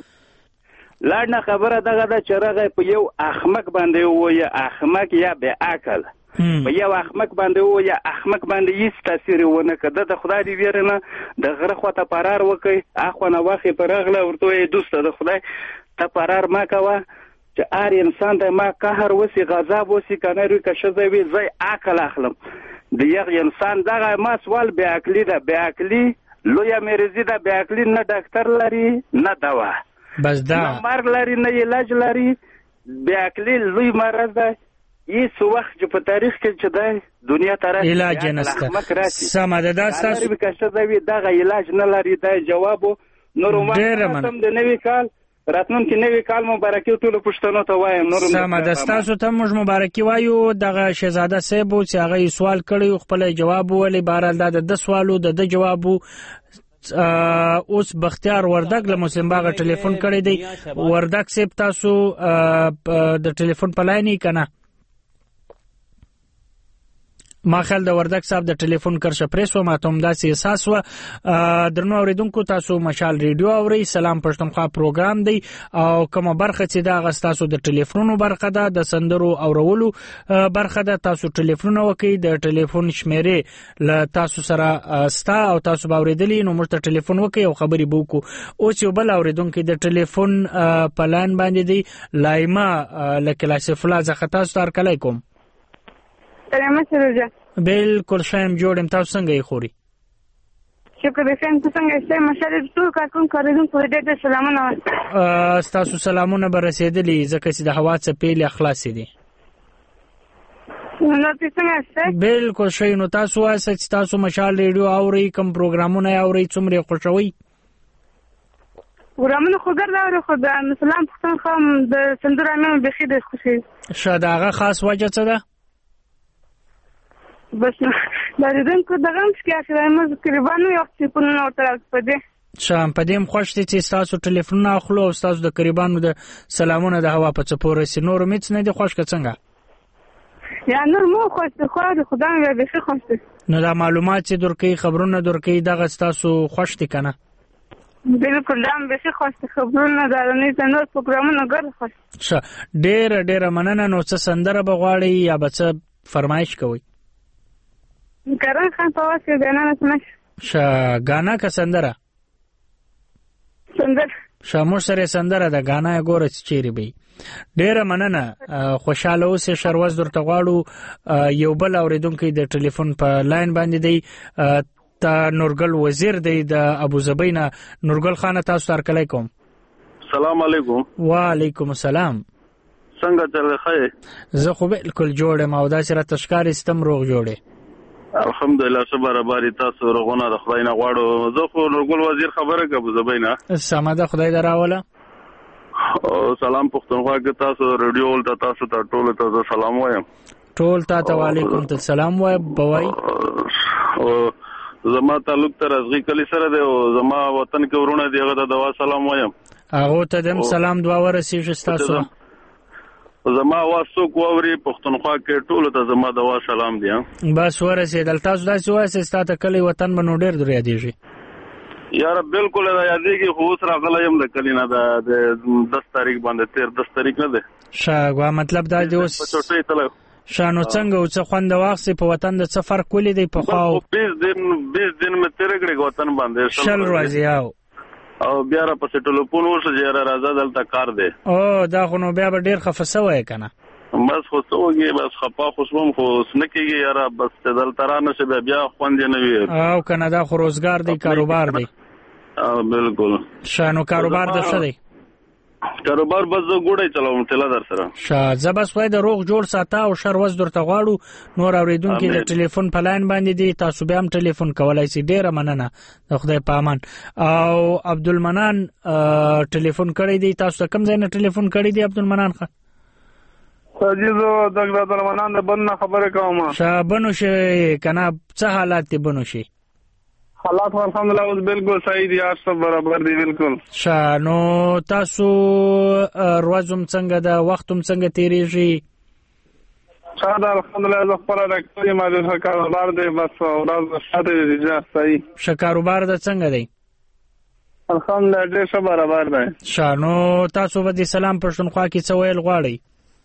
و لاند خبره دغه د چرغه په یو احمق باندې وایي احمق یا به عقل په یو احمق باندې وایي احمق باندې هیڅ تاثیر ونه کړه د خدای دی ویرنه د غره خواته پرار وکي اخو نه واخې پرغله ورته دوست د خدای ته پرار ما کوه چې ار انسان د ما قهر وسی غضب وسی کنه ری که شزه وی زای عقل اخلم د یو انسان دغه ما سوال بیا عقلی ده بیا عقلی لویا مریضی ده بیا عقلی نه ډاکټر لري نه دوا بس دا نه مرګ لري نه علاج لري بیا عقلی لوی مرض ده هیڅ وخت چې په تاریخ کې چې ده دنیا ته راځي علاج نشته سم ده دا تاسو که شزه وی دغه علاج نه لري دا جواب نور ما سم د نوې کال راتلونکي نوي کال مبارکي ټول پښتنو ته وایم. نور سم ده، تاسو ته موږ مبارکي وایو. دغه شهزاده صاحب چې هغه سوال کړی خپل جواب ولې بهرحال دا د سوالو د جواب اوس بختیار وردګ له مسلم باغ ټلیفون کړی دی. وردګ صاحب تاسو د ټلیفون په لاین کنه؟ ما خل د وردګ صاحب د ټلیفون کرشه پریسو ما ته همداسې احساس و. درنو اوریدونکو تاسو مشال ریډیو اورئ، سلام پښتونخوا پروګرام دی او کومه برخه چې دا غستاسو د ټلیفونونو برخه ده، د سندرو اورولو برخه ده. تاسو ټلیفون وکئ، د ټلیفون شمیرې له تاسو سره ستا او تاسو به اوریدلی نو موږ ته ټلیفون وکئ او خبرې به وکړو. اوس یو بل اوریدونکو د ټلیفون په لاین باندې دی، لایما له کلاسیف الله څخه. تاسو ته هرکلی کوم. سلام سروجا. بالکل شایم جوړم، تاسو څنګه یې خوري؟ شکر دې څنګه څنګه چې مشال ټول کارکون کاریدون په دې ته سلامونه. تاسو سلامونه به رسیدلی ځکه چې د هوا څپې اخلاص دي. نو تاسو څنګه؟ بالکل شایم. نو تاسو واسه چې تاسو مشال ریډیو اورئ، کوم پروګرامونه اورئ، څومره خوشوي؟ پروګرامونه خو ګرځاو خو د مسلمان پښتون د سندرانو به خې د خوشي. شاده هغه خاص وجه څه ده؟ بس دا دې کو دغه چې اخیرا موږ تقریبا یو څه په نو تر پدې شام پدې خوښ دي چې تاسو ټلیفون اخلو او تاسو د قریبانو د سلامونه د هوا په چپور سي. نور میڅ نه دي خوښ څنګه؟ یا نور مو خوښ خو د خدای به به خوښ. نو دا معلومات چې درکې خبرونه درکې دغه تاسو خوښ دي کنه؟ بالکل دام به خوښ خبرونه دا نه نور پروګرامونه ګر خوښ. ش ډېر ډېر مننه. نو څه سندره بغواړي یا بچ فرمایش کوي؟ کرن خان په واسه غانا نه سمش شا غانا کا سندره سندر شامو سره سندره د غانا ګور چیرې بي. ډېر مننه، خوشاله اوسه. شروز درته غواړو یو بل اوریدونکو د ټلیفون په لاین باندې دی، تا نورګل وزیر دی د ابو زبینا. نورګل خان تاسو ته کله کوم. سلام علیکم. وعلیکم السلام. څنګه چل خیر؟ زه خو بالکل جوړم او دا سره تشکار استم روغ جوړه. الحمدلله صبر باري تاسو رغونه د خدای نه غواړو. زه خو نورګل وزیر خبره کوم زبینا. سماده خدای دراوله. او سلام پښتونخوا کې تاسو ریډیو ولته تاسو ته ټول ته سلام وایم. ټول ته وعلیکم السلام وای بوای. او زما تعلق تر ازغی کلی سره دی او زما وطن کې ورونه دیغه د دوا سلام وایم. هغه ته دم سلام دعا ورسیږي تاسو. زما واسو کووري پښتونخوا کې ټول ته زما دوا سلام دی. بس ورسېدل. تاسو داسې واسه ستاسو کلی وطن بنو ډېر دریا دیږي. یار بالکل دا یادېږي خو اوس راغلی یم د کلی نه د دس تاریخ باندې تیر دس تاریخ نه دی. شاګوا مطلب دا دی اوس شانو څنګه او څه خوند واخسي په وطن د څه فرق ولې دی په خاو بیس دن بیس دن مې تیر کړی وطن باندې شل ورځې او او بیا را پسې ټلیفون وشو چې را راځه دلته کار دی. او دا خو نو بیا به ډیر خفه سوی کنه. بس خو څوږي بس خپا خوشبم خو سنکیږي یاره بس دلته را نشه بیا بیا خوند نه وي. او کنه دا خو روزګار دی کاروبار دی. او بالکل شانو کاروبار د څه دی؟ کاروبار بس زه ګوډه چلاوم تل در سره. شا زبس وای د روغ جوړ ساته او شروز درته غواړو. نور اوریدونکو د ټلیفون په لاین باندې دي، تاسو به هم ټلیفون کولای شئ. ډیره مننه، د خدای پامان. او عبدالمنان ټلیفون کړی دی. تاسو کوم ځای نه ټلیفون کړی دی عبدالمنان خان؟ سجیزو د عبدالمنان د بن خبره کوم. شا بنو شي کنه څه حالات دي بنو شي؟ حالات الحمدلله اوس بالکل صحیح دي، هر څه برابر دي بالکل. شا نو تاسو روزم څنګه د وختم څنګه تیریږي؟ شا دا الحمدلله زه خپل راکړی ما د کاروبار دی بس ورځ ساته دي ځه صحیح. ش کاروبار د څنګه دی؟ الحمدلله ډېر ښه برابر دی. شا نو تاسو به د سلام پښتونخوا کې څه ویل غواړئ؟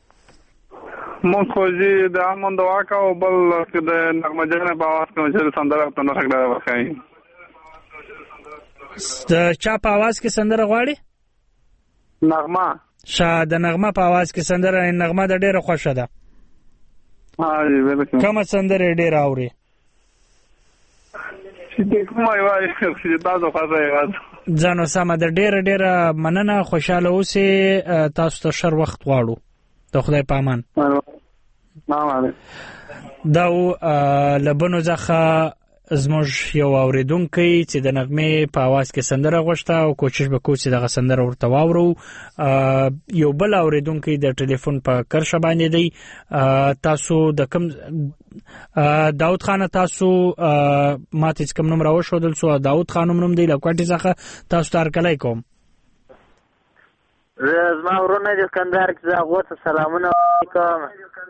مونږ خو چې د امن دعا کوو بل د نغمه جانه په اواز کې چې سندره په نوښت ډېر وخایي. د چا په اواز کې سندره غواړي؟ نغمه. شا د نغمه په اواز کې سندره نغمه د ډېره خوښه ده. ها جی بالکل. کومه سندره ډېره اوري؟ چې کومه وایي چې تاسو خوښه یې ځانو سمه د ډېره ډېره مننه. خوشاله اوسئ. تاسو ته شر وخت غواړو. د خدای پامان. نعم دا لبنو ځخه زموږ یو اوریدونکی چې د نغمې په आवाज کې سندره غوښته او کوشش وکړو چې دغه سندره ورته واورو. یو بل اوریدونکی د ټلیفون په کرښه باندې دی. تاسو د کوم داود خان تاسو ماته کوم نوم راوښودل سو؟ داود خان نوم دی لکوټی څخه. تاسو تار کلای کوم زما ورونه د اسکندر کې زغوت سلامونه کوم.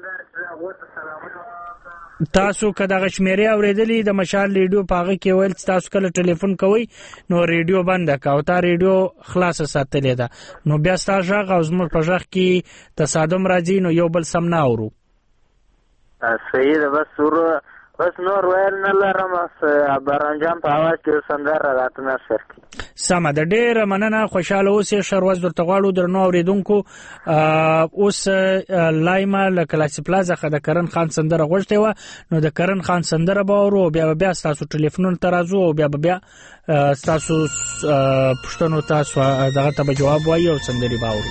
تاسو کدا غشمیري اوریدلې د مشال ریډیو پاغه کې ویل تاسو کله ټلیفون کوي نو ریډیو بند کا او تا ریډیو خلاص ساتلې ده نو بیا تاسو غږ او زموږ په غږ کې تصادم راځي نو یو بل سم نه اورو. صحیح ده. بس ور بس نور ویل نه لرم برانجام په आवाज کې سندره راته نشر کی. سم ده. ډېر مننه. خوشاله اوسې. شروز درته غواړو درنو اوریدونکو. اوس لایما له کلاسی پلازا خه د کرن خان سندره غوښته و نو د کرن خان سندره باورو بیا بیا تاسو ټلیفون ترازو او بیا بیا تاسو پښتنو تاسو دغه ته جواب وایي او سندري باورو.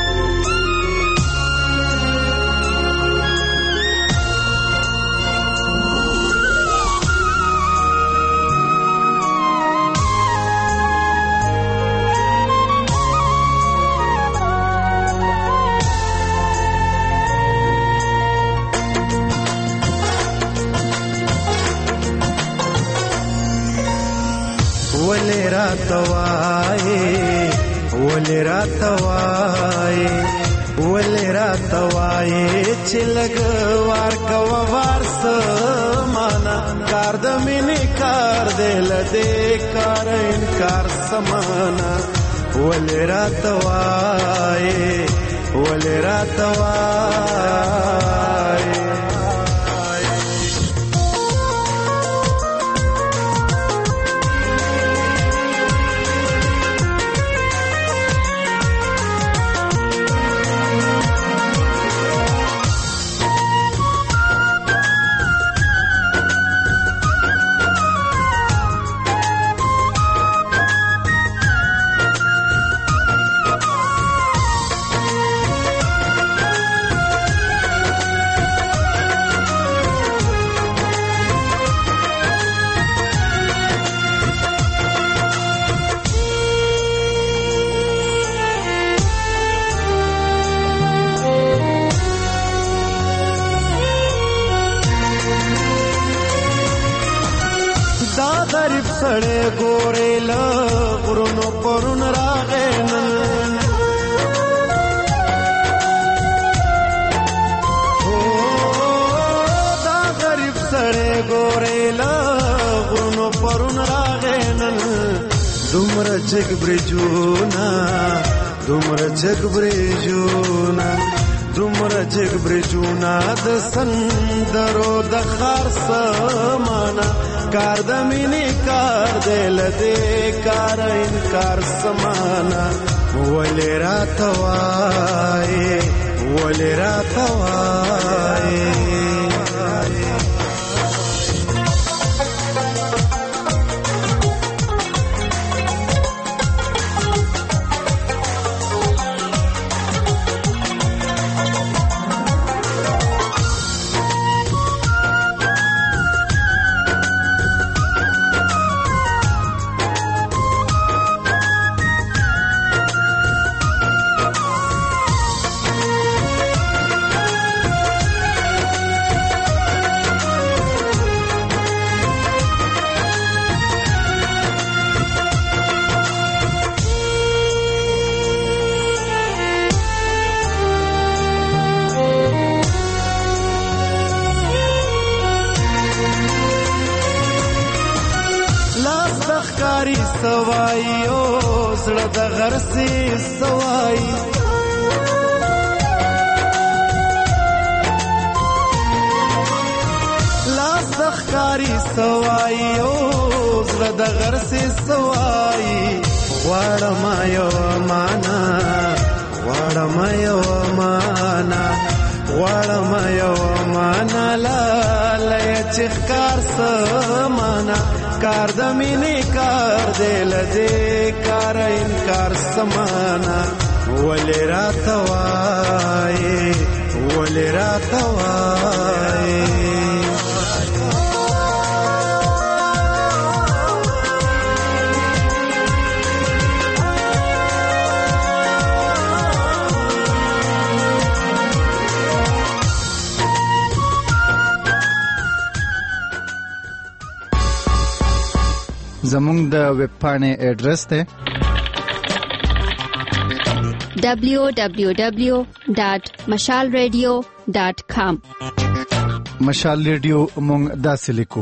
راتوائے ولی راتوائے ولی راتوائے چلگ وار کوا وار سمانا کار دمینی کار دل دے کار انکار سمانا ولی راتوائے ولی راتوائے سڑے گورے لغرونو پرون راغین دا غریب سڑے گورے لغرونو پرون راغین دومر چک برجونا دومر چک برجونا دومر چک برجونا د سندرو د خار سمانا کار دمینی کار دل دے کار انکار سمانا ولی راتوائے ولی راتوائے سوائی او زړه د غرسي سوائی لاس د ښکاری سوائی او زړه د غرسي سوائی غواړم یو معنا غواړم یو معنا غواړم یو معنا لاله چې ښکار سمانا کار دمینی کار دل دے کار انکار سمانا ولی راتوائے ولی راتوائے زموږ د ویب پاڼې اډرس دی دبلیو دبلیو دبلیو ډاټ مشال ریډیو ډاټ کام. مشال ریډیو مونږ داسې لیکو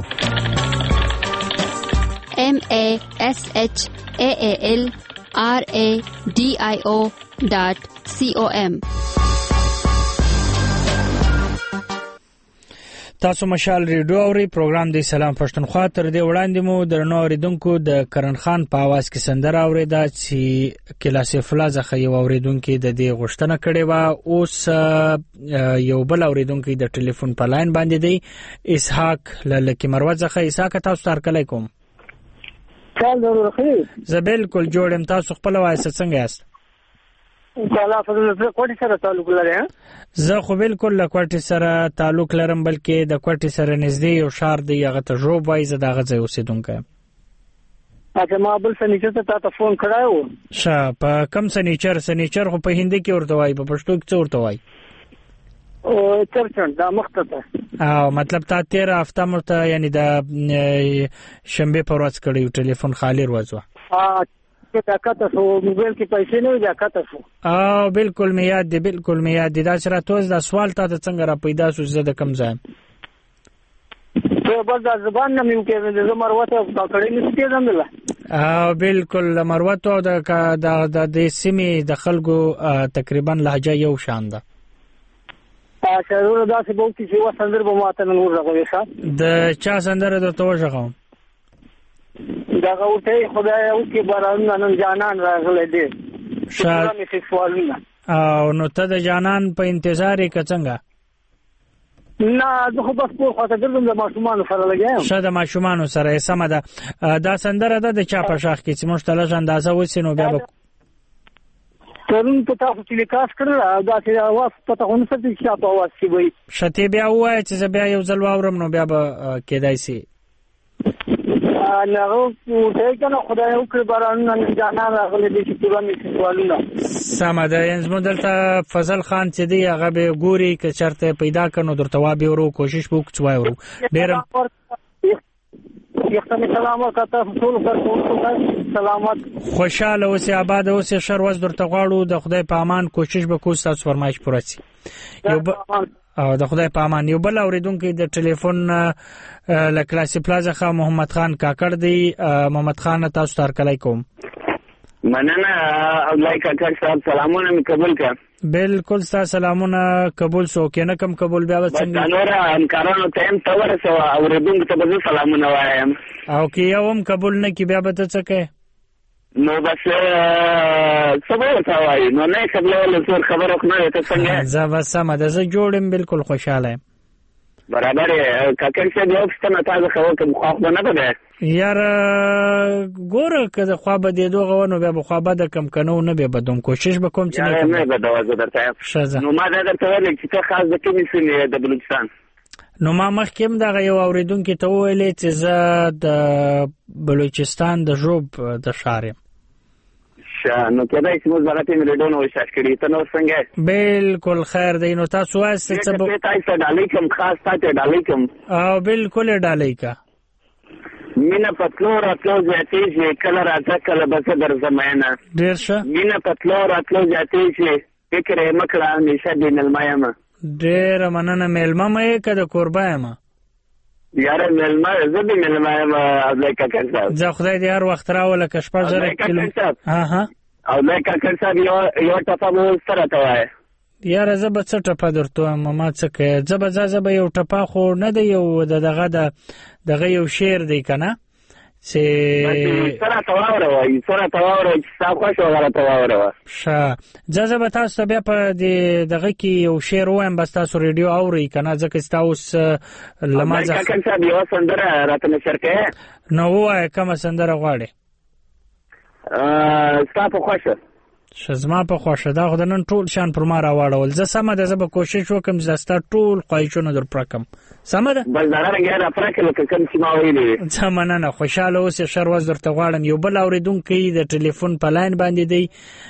M A S H A A L R A D I O dot C O M. تاسو مشال ریډیو اوري پروګرام دی سلام پښتونخوا. تر دې وړاندې مو درنو اوریدونکو د کرن خان په आवाज کې سندره اوریدا چې کلاسیف لازخه یو اوریدونکو د دې غوښتنه کړې و. اوس یو بل اوریدونکو د ټلیفون په لاین باندې دی اسحاق لکه مروزخه. اسحاق تاسو تر کله کوم چال ضرور خیر زه بالکل جوړم. تاسو خپل وایسه څنګه یاست؟ الله فضل زه کوټی سره تعلق لرم. زه خو بالکل له کوټی سره تعلق لرم بلکې د کوټی سره نږدې یو شهر دی هغه ته جوړ وای زه دغه ځای اوسیدونکو. اته ما بل سنیچر ته تاسو فون کړایو. ښه په کم سنیچر سنیچر خو په هندي کې ورته وای په پښتو کې څه ورته وای؟ او چرچن دا مخته او مطلب تا تیر هفته مرته یعنی د شنبه پر ورځ کړیو ټلیفون خالی ورځو. ها دا کته سو موبایل کې پیسې نه وي کته سو. او بالکل مې یاد دی بالکل مې یاد دی. دا سره توز دا سوال تا ته څنګه را پیدا شو زه د کم ځای ته بس د زبان نه مې کې د مروته دا کړې نشته زمله. او بالکل مروته او د د د سیمې د خلکو تقریبا لهجه یو شان ده. اچھا ورو دا څه بوتي چې وسندر به ماته نور راغوي ښا د چا سندره درته وژغم دا غوته خدای او کې باران نن جانان راغله دې شاید او نو ته د جانان په انتظار کې څنګه؟ نه زه خو بس په خاطر د ماشومان سره لګیم. شه د ماشومان سره سم ده. دا سندره ده د چا په شاخ کې چې مشتلش اندازه وسینو بیا به ترون په تاسو چې لیکاس کړل دا چې اواز پته خو نه ستې چې په اواز کې وي شته بیا وای چې بیا یو ځل واورم نو بیا به کېدای شي. نه او ته کنه خدای او کړ باران نن جانا راغله دې چې پورا می سوالونه سم ده. انځ مدلته فضل خان چې دی هغه به ګوري ک چرته پیدا کړو درته وا به ورو کوشش وکړو چې وایو ډیر یختنی سلام ورکاته ټول پر سلامت خوشاله اوسې آباد اوسې شر وز درته غواړو د خدای په امان کوشش وکړو تاسو فرمایش پوره شي. یو او د خدای په امان. یو بل اوریدونکو د ټلیفون ل کلاسي پلازا خا محمد خان کاکړ دی. محمد خان تاسو تر کله کوم مننه اولای کاکړ صاحب سلامونه می قبول کړ. بالکل تاسو سلامونه قبول سو کنه کم قبول بیا څنګه نور انکارانو ته هم تور سو اوریدونکو ته به سلامونه وایم او کی یو هم قبول نه کی بیا به څه کوي نو بس سبا وتاوي نو نه خبره له خبرو کنه ته څنګه زه بس سم ده زه جوړم بالکل خوشاله برابر کاکړ شه یو څه تاسو خو کوم خو نه بده یار ګوره کله خو به دې دوه غونو بیا خو به د کم کنو نه به بدوم کوشش وکوم چې نه نه به دوازه درته نو ما دا درته ویل چې ته خاص د کومې سیمې د بلوچستان نو ما مخکې دا یو اوریدونکو ته ویلې چې زه د بلوچستان د جوب د شارم نو کېدای چې موږ براتې مې ډونو وشاش کړی ته نو څنګه بالکل خیر دی. نو تاسو واسه څه به تاسو علیکم خاص تاسو علیکم او بالکل علیکا مینا پتلو راتلو ځاتې چې کله راځه کله بس در زمانہ ډیر ښه مینا پتلو راتلو ځاتې چې فکر یې مکړه همیشه دین المایما ډیر مننه ملما مې کده قربانه یار ملما زه دې ملما اولای کاکړ صاحب زه خدای دې هر وخت راول کشپړ زره کیلو ها ها اولای کاکړ صاحب یو یو ټپه مو سره توای یار زه به څه ټپه درته ما څه کې زه به زه به یو ټپه خو نه دی یو دغه د دغه یو شعر دی کنه چې سره تواوره وای سره تواوره چې تاسو شو غره تواوره ښه ځکه به تاسو بیا په دغه کې یو شعر وایم بس تاسو ریډیو اوري کنه ځکه تاسو لمازه کاکړ صاحب یو سندره راته نشر کې نو وای کوم سندره غواړي ا تاسو خوښه شزما په خوښه دا خو نن ټول شان پر ما راوړل زه سم ده زه به کوشش وکم چې ستا ټول خواهشونه در پرکم سم ده بس دا راګه را پرکل کوم چې ما ویلې زمانه نه خوشاله اوسې شر وز درته غواړم. یو بل اوریدونکو د ټلیفون په لاین باندې دی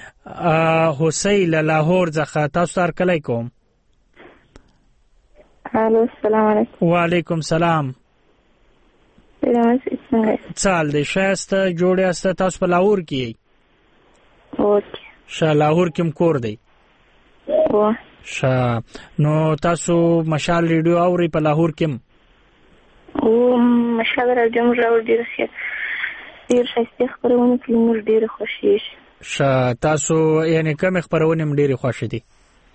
حسین لاهور ځخه تاسو تر کله کوم الو السلام علیکم وعلیکم السلام څنګه څنګه سال دې شایسته جوړه است تاسو په لاهور کې اوکې ش لاهور کې کور دی او ش نو تاسو مشال ریډیو اوري په لاهور کې او مشال راډیو موږ ډیر ښه ډیر ښه خبرونه کوي موږ ډیر خوشی ش تاسو یعنی کوم خبرونه م ډیر خوشی دي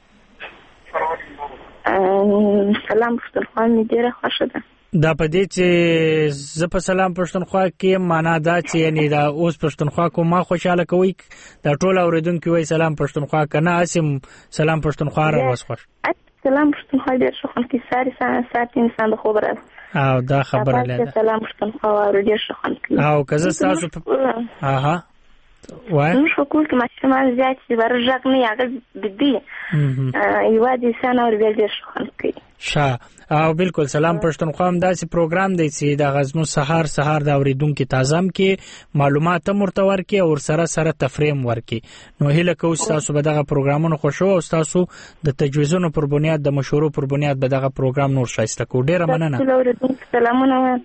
سلام پښتونخوا مې ډیره خوښه ده دا په دې چې زه په سلام پښتونخوا کې معنا دا چې یعنی دا اوس پښتونخوا کو ما خوشاله کوي دا ټول اوریدونکو وای سلام پښتونخوا کنه اسیم سلام پښتونخوا را واس خوش سلام پښتونخوا ډیر ښه خلک ساري ساتي انسان د خبره او دا خبره ده سلام پښتونخوا ډیر ښه خلک او کزه تاسو اها وای نو شو کول کې ماشومان زیات چې ورژک نه یاګه بدی یو دي سن اور ډیر ښه خلک شا او بالکل سلام پښتونخوا هم داسې پروګرام دی چې د غزمو سحر سحر د اوریدونکو تازم کې معلومات مرتور کې او سره سره تفریم ورکي نو هله کو تاسو به دغه پروګرامونو خوشو او تاسو د تجویزونو پر بنیاد د مشورو پر بنیاد به دغه پروګرام نور شایسته کو ډیره مننه سلامونه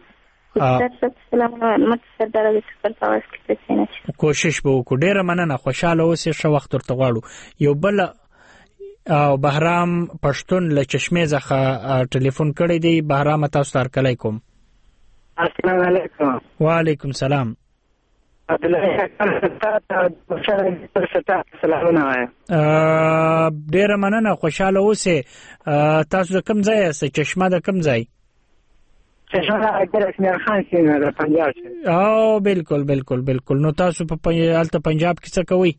کوشش به وکړو ډیره مننه خوشاله اوسئ ښه وخت ورته غواړو یو بل او بهرام پښتون له چشمه څخه ټلیفون کړی دی بهرام تاسو ته کله کوم السلام علیکم وعلیکم السلام عبد الله سلامونه ډیره مننه خوشاله اوسئ تاسو کوم ځای یاست چشمه د کوم ځای چشمه د اسمیر خان سینه د پنجاب او بالکل بالکل بالکل نو تاسو په الته پنجاب کې څه کوئ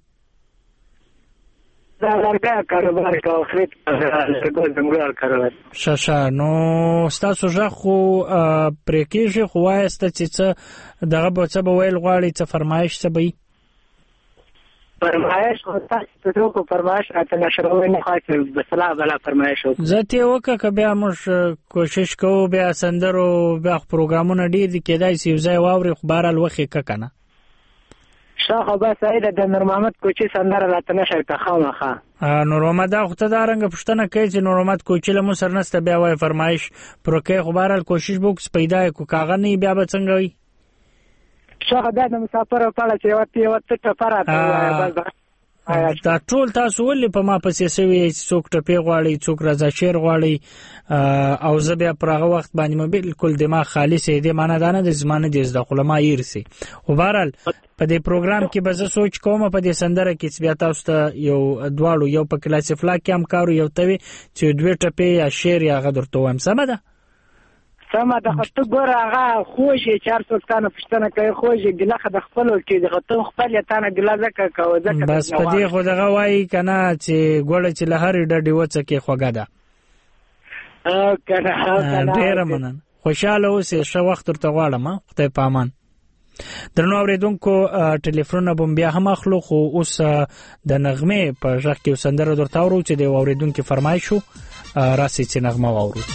دا لرګه کاروبار کوي خرید لرګو زموږ کاروبار شاشه نو تاسو ځخ خو پریکېږي خو وایسته چې څه دغه به څه به ویل غواړي څه فرمایش څه به فرمایش خو تاسو ته کو فرمایش راته نشروي نه خاطر بسلا بلا فرمایش زته وکه که بیا موږ کوشش کوو بیا سندرو بیا پروګرامونه ډیر دي کېدای شي ځای واوري خو بهرال وخی کنه شاخه به سعید د نور محمد کوچی سندره راته نشر کا خامخه نور محمد دا خو ته دا رنګ پښتنه کوي چې نور محمد کوچی له مو سرنسته بیا وای فرمایش پرکه خو بهرال کوشش وکړ پیدا کو کاغه نه بیا به څنګه وي شاخه د مسافر په اړه چې وته وته ته پراته بس دا ټول تاسو ولې په ما پسې سوي څوک ټپی غواړي څوک رضا شیر غواړي او زه بیا پرغه وخت باندې مې بالکل دماغ خالص دې معنا دانه د زمانه دې زده علماء يرسي او بهرال په دې پروګرام کې به زه سوچ کوم په دې سندره کې بیا تاسو ته یو دواړو یو په کلاسیفلا کې هم کارو یو توي چې دوه ټپی یا شعر یا غدر ته هم سم ده سم ده خو ته ګور هغه خوشي چارسو کانو پښتنه کوي خوشي ګلخه د خپلو کې د خپل خپل یتانه ګلازه کوي ځکه بس په دې خو دغه وایي کنه چې ګوړه چې لهر ډډي وڅ کې خوګه ده ا کنه ډیر منن خوشاله اوسې ښه وخت ورته غواړم خدای پامان درنو اوریدونکو ټلیفون بم بیا هم اخلو خو اوس د نغمه په ځخ کې سندره درته اورو چې د اوریدونکو فرمایشو راسي چې نغمه واورو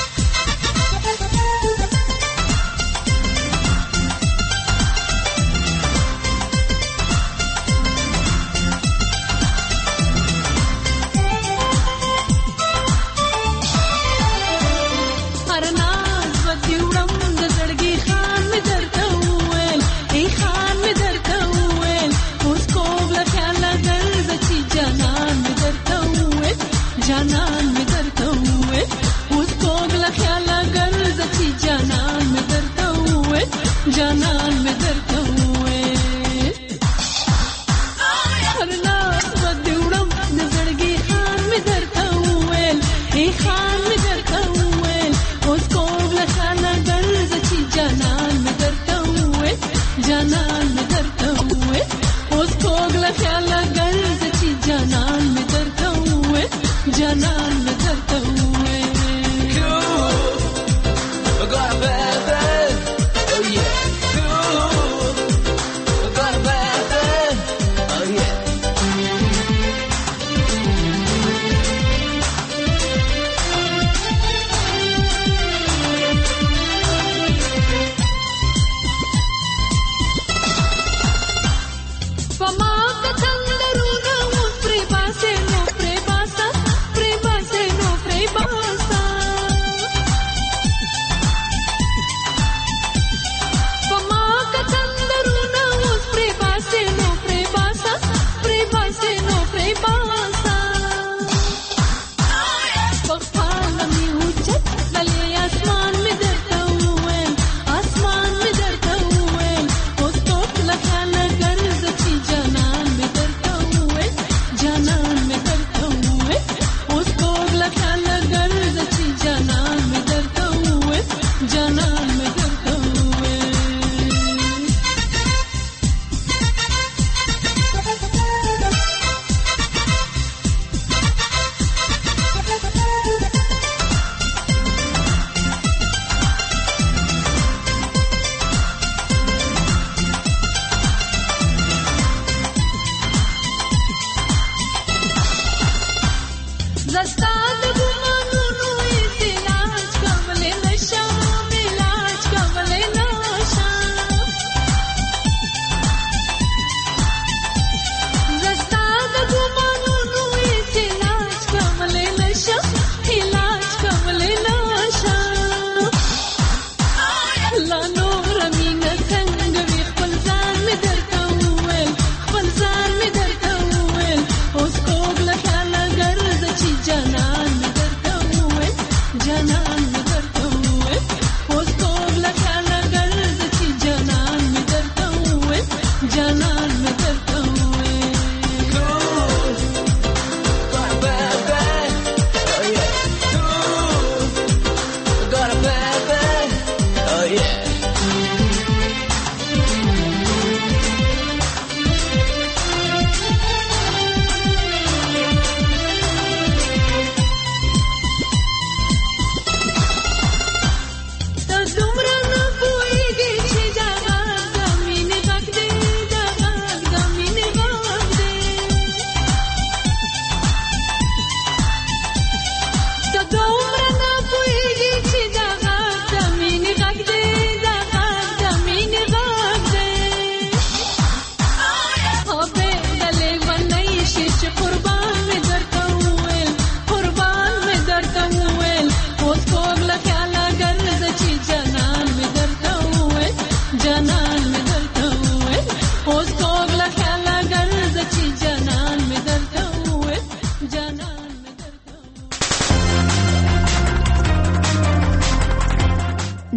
جانان میں درتا ہوئے اس کو اگلا خیال اگر زچی جانان میں درتا ہوئے جانان میں درتا ہوئے ہر لاس ودیوڑم نزڑگی خان میں درتا ہوئے ای خان میں درتا ہوئے اس کو اگلا خیال اگر زچی جانان میں درتا ہوئے جانان میں درتا ہوئے اس کو اگلا خیال اگر زچی جانان میں درتا ہوئے جانان میں درتا ہوئے Cool, I got a bad bad, oh yeah, cool.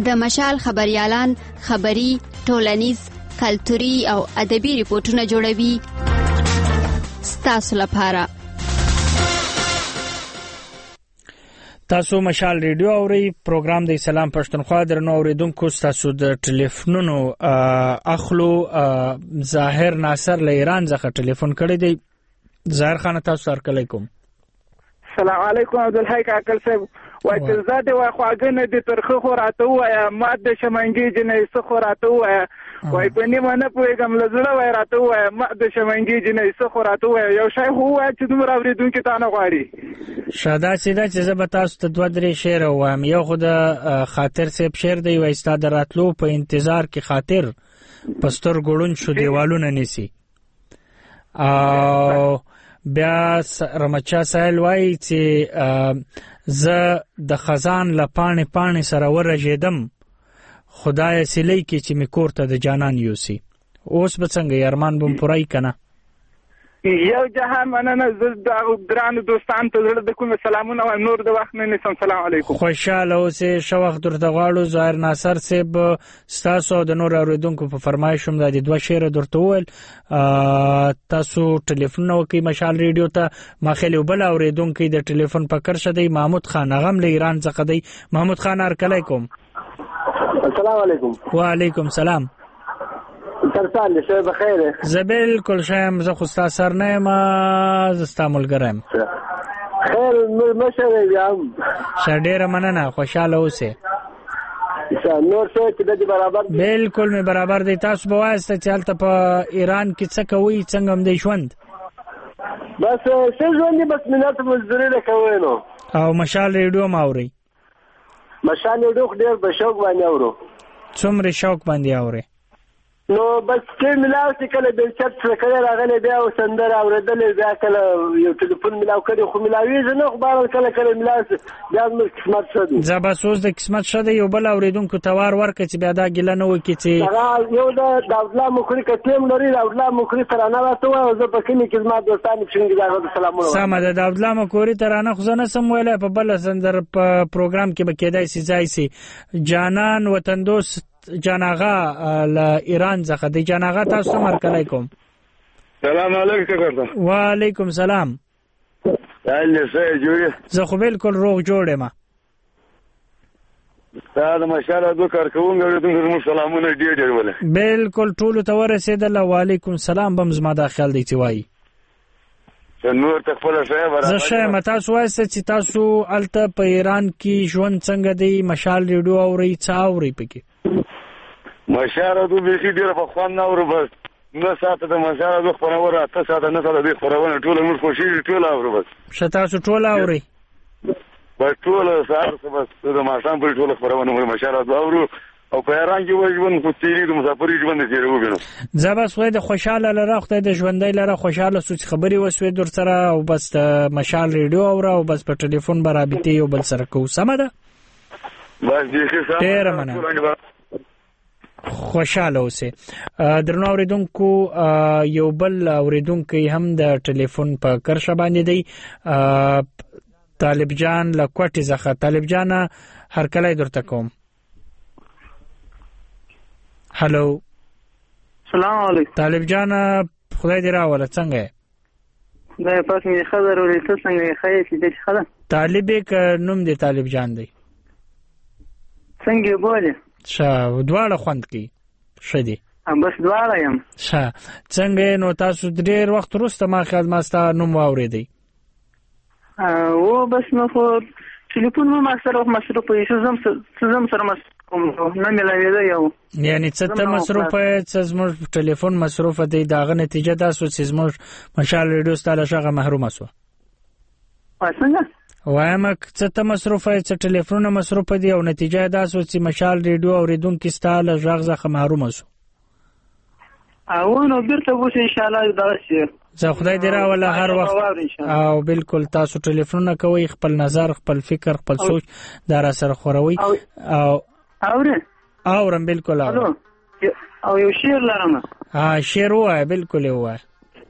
د مشال خبريالان خبري، ټولنیز، کلتوري او ادبي ریپورتونه جوړوي ستاسو لپاره. تاسو مشال ریډیو اوري، پروګرام د سلام پښتونخوا درنو اوریدونکو. تاسو د ټلیفونونو اخلو. ظاهر ناصر له ایران څخه ټلیفون کړی دی. ظاهر خان تاسو سره علیکم. السلام علیکم عبدالحی کاکل صاحب. وای چې زاده وای خواګنه د ترخه خو راته وایا، ما د شمنګي جنې څه خو راته وایا، وای په نیمه نه پوهېږم لزړه وای راته وایا، ما د شمنګي جنې څه خو راته وایا. یو شی خو وای چې دومره اورېدونکي تا نه غواړي. شاده سیده چې زه به تاسو ته دوه درې شعر ووایم. یو خو د خاطر صاحب شعر دی، وایي ستا د راتلو په انتظار کې خاطر په سترګو ړوند شو دیوالونه نیسي. او بیا رمچا سایل وایي چې زه د خزان له پاڼې پاڼې سره ورژېدم، خدای سلی کې چې مې کور ته د جانان یوسي. اوس به څنګه ارمان به م پوره که نه؟ یو جهان مننه. زه د ګرانو دوستانو ته زړه د کومې سلامونه وایم، نور د وخت نه نیسم. سلام علیکم. خوشحاله اوسې، ښه وخت درته غواړو. ظاهر ناصر صاحب ستاسو او د نورو اورېدونکو په فرمایش هم دا د دوه شعره درته وویل. تاسو ټلیفونونه وکړئ مشال ریډیو ته. ما خیل یو بل اورېدونکی د ټلیفون په کرشه دی، محمود خان، هغه هم له ایران څخه دی. محمود خان هرکلی کوم. السلام علیکم. وعلیکم سلام. سرسال دی، شوی بخیر. زه بالکل ښه یم. زه خو ستا سر نه یم، زه ستا ملګری یم. خیر مشه دی بیا هم. ښه، ډېره مننه، خوشحاله اوسې. نور څه چې دی برابر دی؟ بالکل مې برابر دی. تاسو به وایسته چې هلته په ایران کې څه کوئ، څنګه هم دی ژوند؟ بس ښه ژوند دی، بس مینت مزدوري نه کوئ نو. او مشال ریډیو هم اورئ؟ مشال ریډیو خو ډېر په شوق باندې اورو. څومره شوق باندې اورئ؟ نو بس کې ملاو چې کله بل چت سره کله راغلی بیا او سندره اورېدلې، بیا کله یو ټلیفون ملاو کړی، خو ملاویږي نه، خو بهرحال کله کله ملاو شي، بیا زموږ قسمت ښه دی. زه بس اوس د قسمت ښه دی. یو بل اورېدونکو ته وار ورکړه چې بیا دا ګیله نه وکړي چې هغه یو د داودالله مکري که ټیم لري، داودالله مکري ترانه راته ووایه، او زه په کلي کې زما دوستان پښینګي د هغه د سلامونه وایم. سمه ده. داودالله مکري ترانه خو زه نه سم ویلی، په بله سندره په پروګرام کې به کېدای سي ځای سي. جانان وطندوست جان آغا له ایران څخه دی. جان آغا تاسو هم هرکلی کوم. سلام علیکم. وعلیکم سلام. زه خو بالکل روغ جوړ یم. دا د مشال ادو کارکوونکو اورېدونکو زموږ سلامونه ډېر ډېر ولې. بالکل ټولو ته ورسېدل. وعلیکم سلام به هم زما دا خیال دی چې وایي. نور ته خپله ښه برابر. زه ښه یم. تاسو وایسته چې تاسو هلته په ایران کې ژوند څنګه دی؟ مشال ریډیو اورئ؟ څه اورئ پکې؟ مشال ادو بیخي ډېره پخوان نه اورو، بس نه ساعته د مشال ادو خپرونه، اته ساعته نه ساعته دوی خپرونه ټوله موږ خوښېږي، ټوله اورو. بس ښه، تاسو ټوله اورئ؟ بس ټوله سهار څه بس د ماښام پورې ټوله خپرونه موږ مشال ادو اورو. او په ایران کې وایي ژوند خو تېرېږي، مسافري ژوند یې تېروي نو. زه بس خدای د خوشحاله لره، خدای د ژوندی لره خوشحاله سو چې خبرې وسوې در سره، او بس د مشال ریډیو اوره، او بس په ټلیفون به رابطې یو بل سره کوو. سمه ده؟ بس بیخي سمه. ډېره مننه، خوشحاله اوسې. درنو اورېدونکو، یو بل اورېدونکی هم د ټلیفون په کرشه باندې دی. طالب جان له کوټې څخه. طالب جانه هرکلی درته کوم. هلو، سلام علیکم. طالب جان خدای دې راوله، څنګه یې؟ خدای پاک مې ښه ضروري. ته څنګه یې؟ ښه یې چې دې ښه ده؟ طالب یې که نوم دې طالب جان دی؟ څنګه یې بولې؟ ښه، دواړه خوند کوي. ښه دي. بس دواړه یم. ښه، څنګه یې؟ نو تاسو ډېر وخت وروسته ما خیال ما ستا نوم واورېدی. و بس نو خو ټلیفون مو ما سره مصروف وي، څه زم سره مصروف کوم نه ملاوېده. یو یعنې څه ته مصروفه یې، څه زموږ ټلیفون مصروفه دی، د هغه نتیجه دا سوه چې زموږ مشال ریډیو ستا له غږه محرومه سوه. څنګه وایم څه ته مصروفه یې، څه ټلیفونونه مصروفه دي، او نتیجه یې دا سوه چې مشال ریډیو اورېدونکي ستا له غږ څخه محرومه سو. او نو بیرته اوس انشاءالله دغسې زه خدای دې راوله هر وخت. او بالکل تاسو ټلیفونونه کوئ، خپل نظر، خپل فکر، خپل سوچ دا را سره خوروئ. او اورې اورم بالکل اورم. او یو شعر لرم. ها، شعر ووایه. بالکل یې ووایه.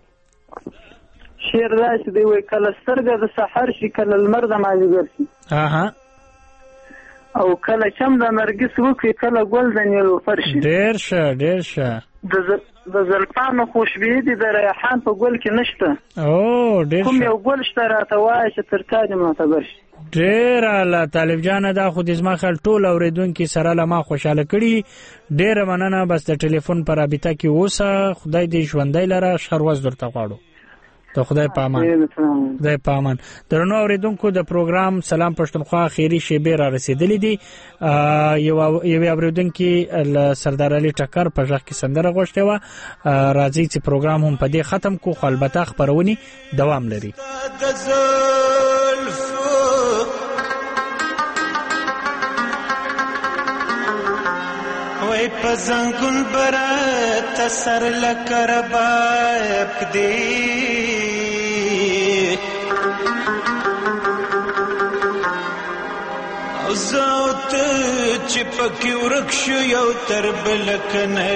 شعر داسې دی، وایي کله سترګه د سحر شي، کله لمر د مازدیګر شي. ها ها او کله چم د نرګس وکړي کله ګل د نیلوفر شي. ډېر ښه ډېر ښه. د زلفانو خوشبويي دي د ریحان په ګل کې نشته. او ډېر ښه. کوم یو ګل شته راته وایه چې تر تا دې معتبر شي. ډېر اعلی طالب جانه، دا خو د زما خیال ټول اورېدونکي سره له ما خوشحاله کړي. ډېره مننه. بس د ټلیفون په رابطه کې اوسه. خدای دې ژوندی لره. ښه ورځ درته غواړو. ته خدای په امان. خدای په امان. درنو اورېدونکو، د پروګرام سلام پښتونخوا خیري شیبې را رسېدلې دي. یو یوې اورېدونکي له سردار علي ټکر په غږ کې سندره غوښتې وه. راځئ چې پروګرام هم په دې ختم کړو، خو البته خپرونې دوام لري. وای په زنګون برات سر لکرباب دی او زوت چې پکې ورک شو یو تر بلکنه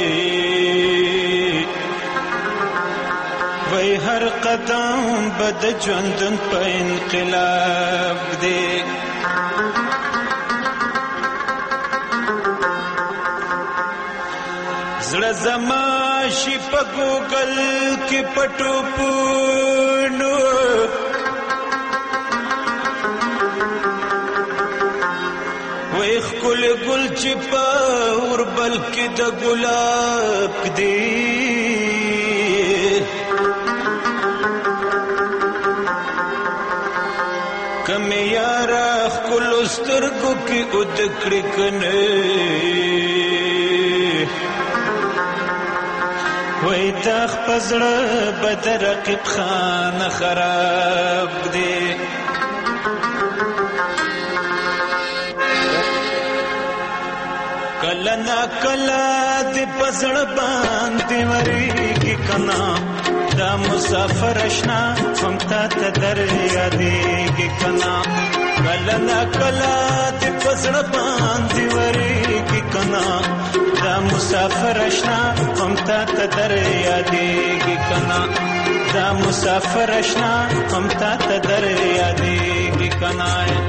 وای هر قدم بد ژوندون په انقلاب دی زړه زما شي په ګوګل کې پټو پونو وای خپل ګل چې په اوربل کې د ګلاب دی کم یارا خپل سترګو کې اود کړی کنه وای تخ پزړه بدر رقیب خان خراب دی کله نا کله د پزړه باندې وریږي کنا دا مسافر اشنا هم تا ته در یادېږي کنا کله نا کله د پزړه باندې وریږي کنا دا مسافر اشنا هم تا ته در یادېږي کنا دا مسافر اشنا هم تا ته در یادېږي کنا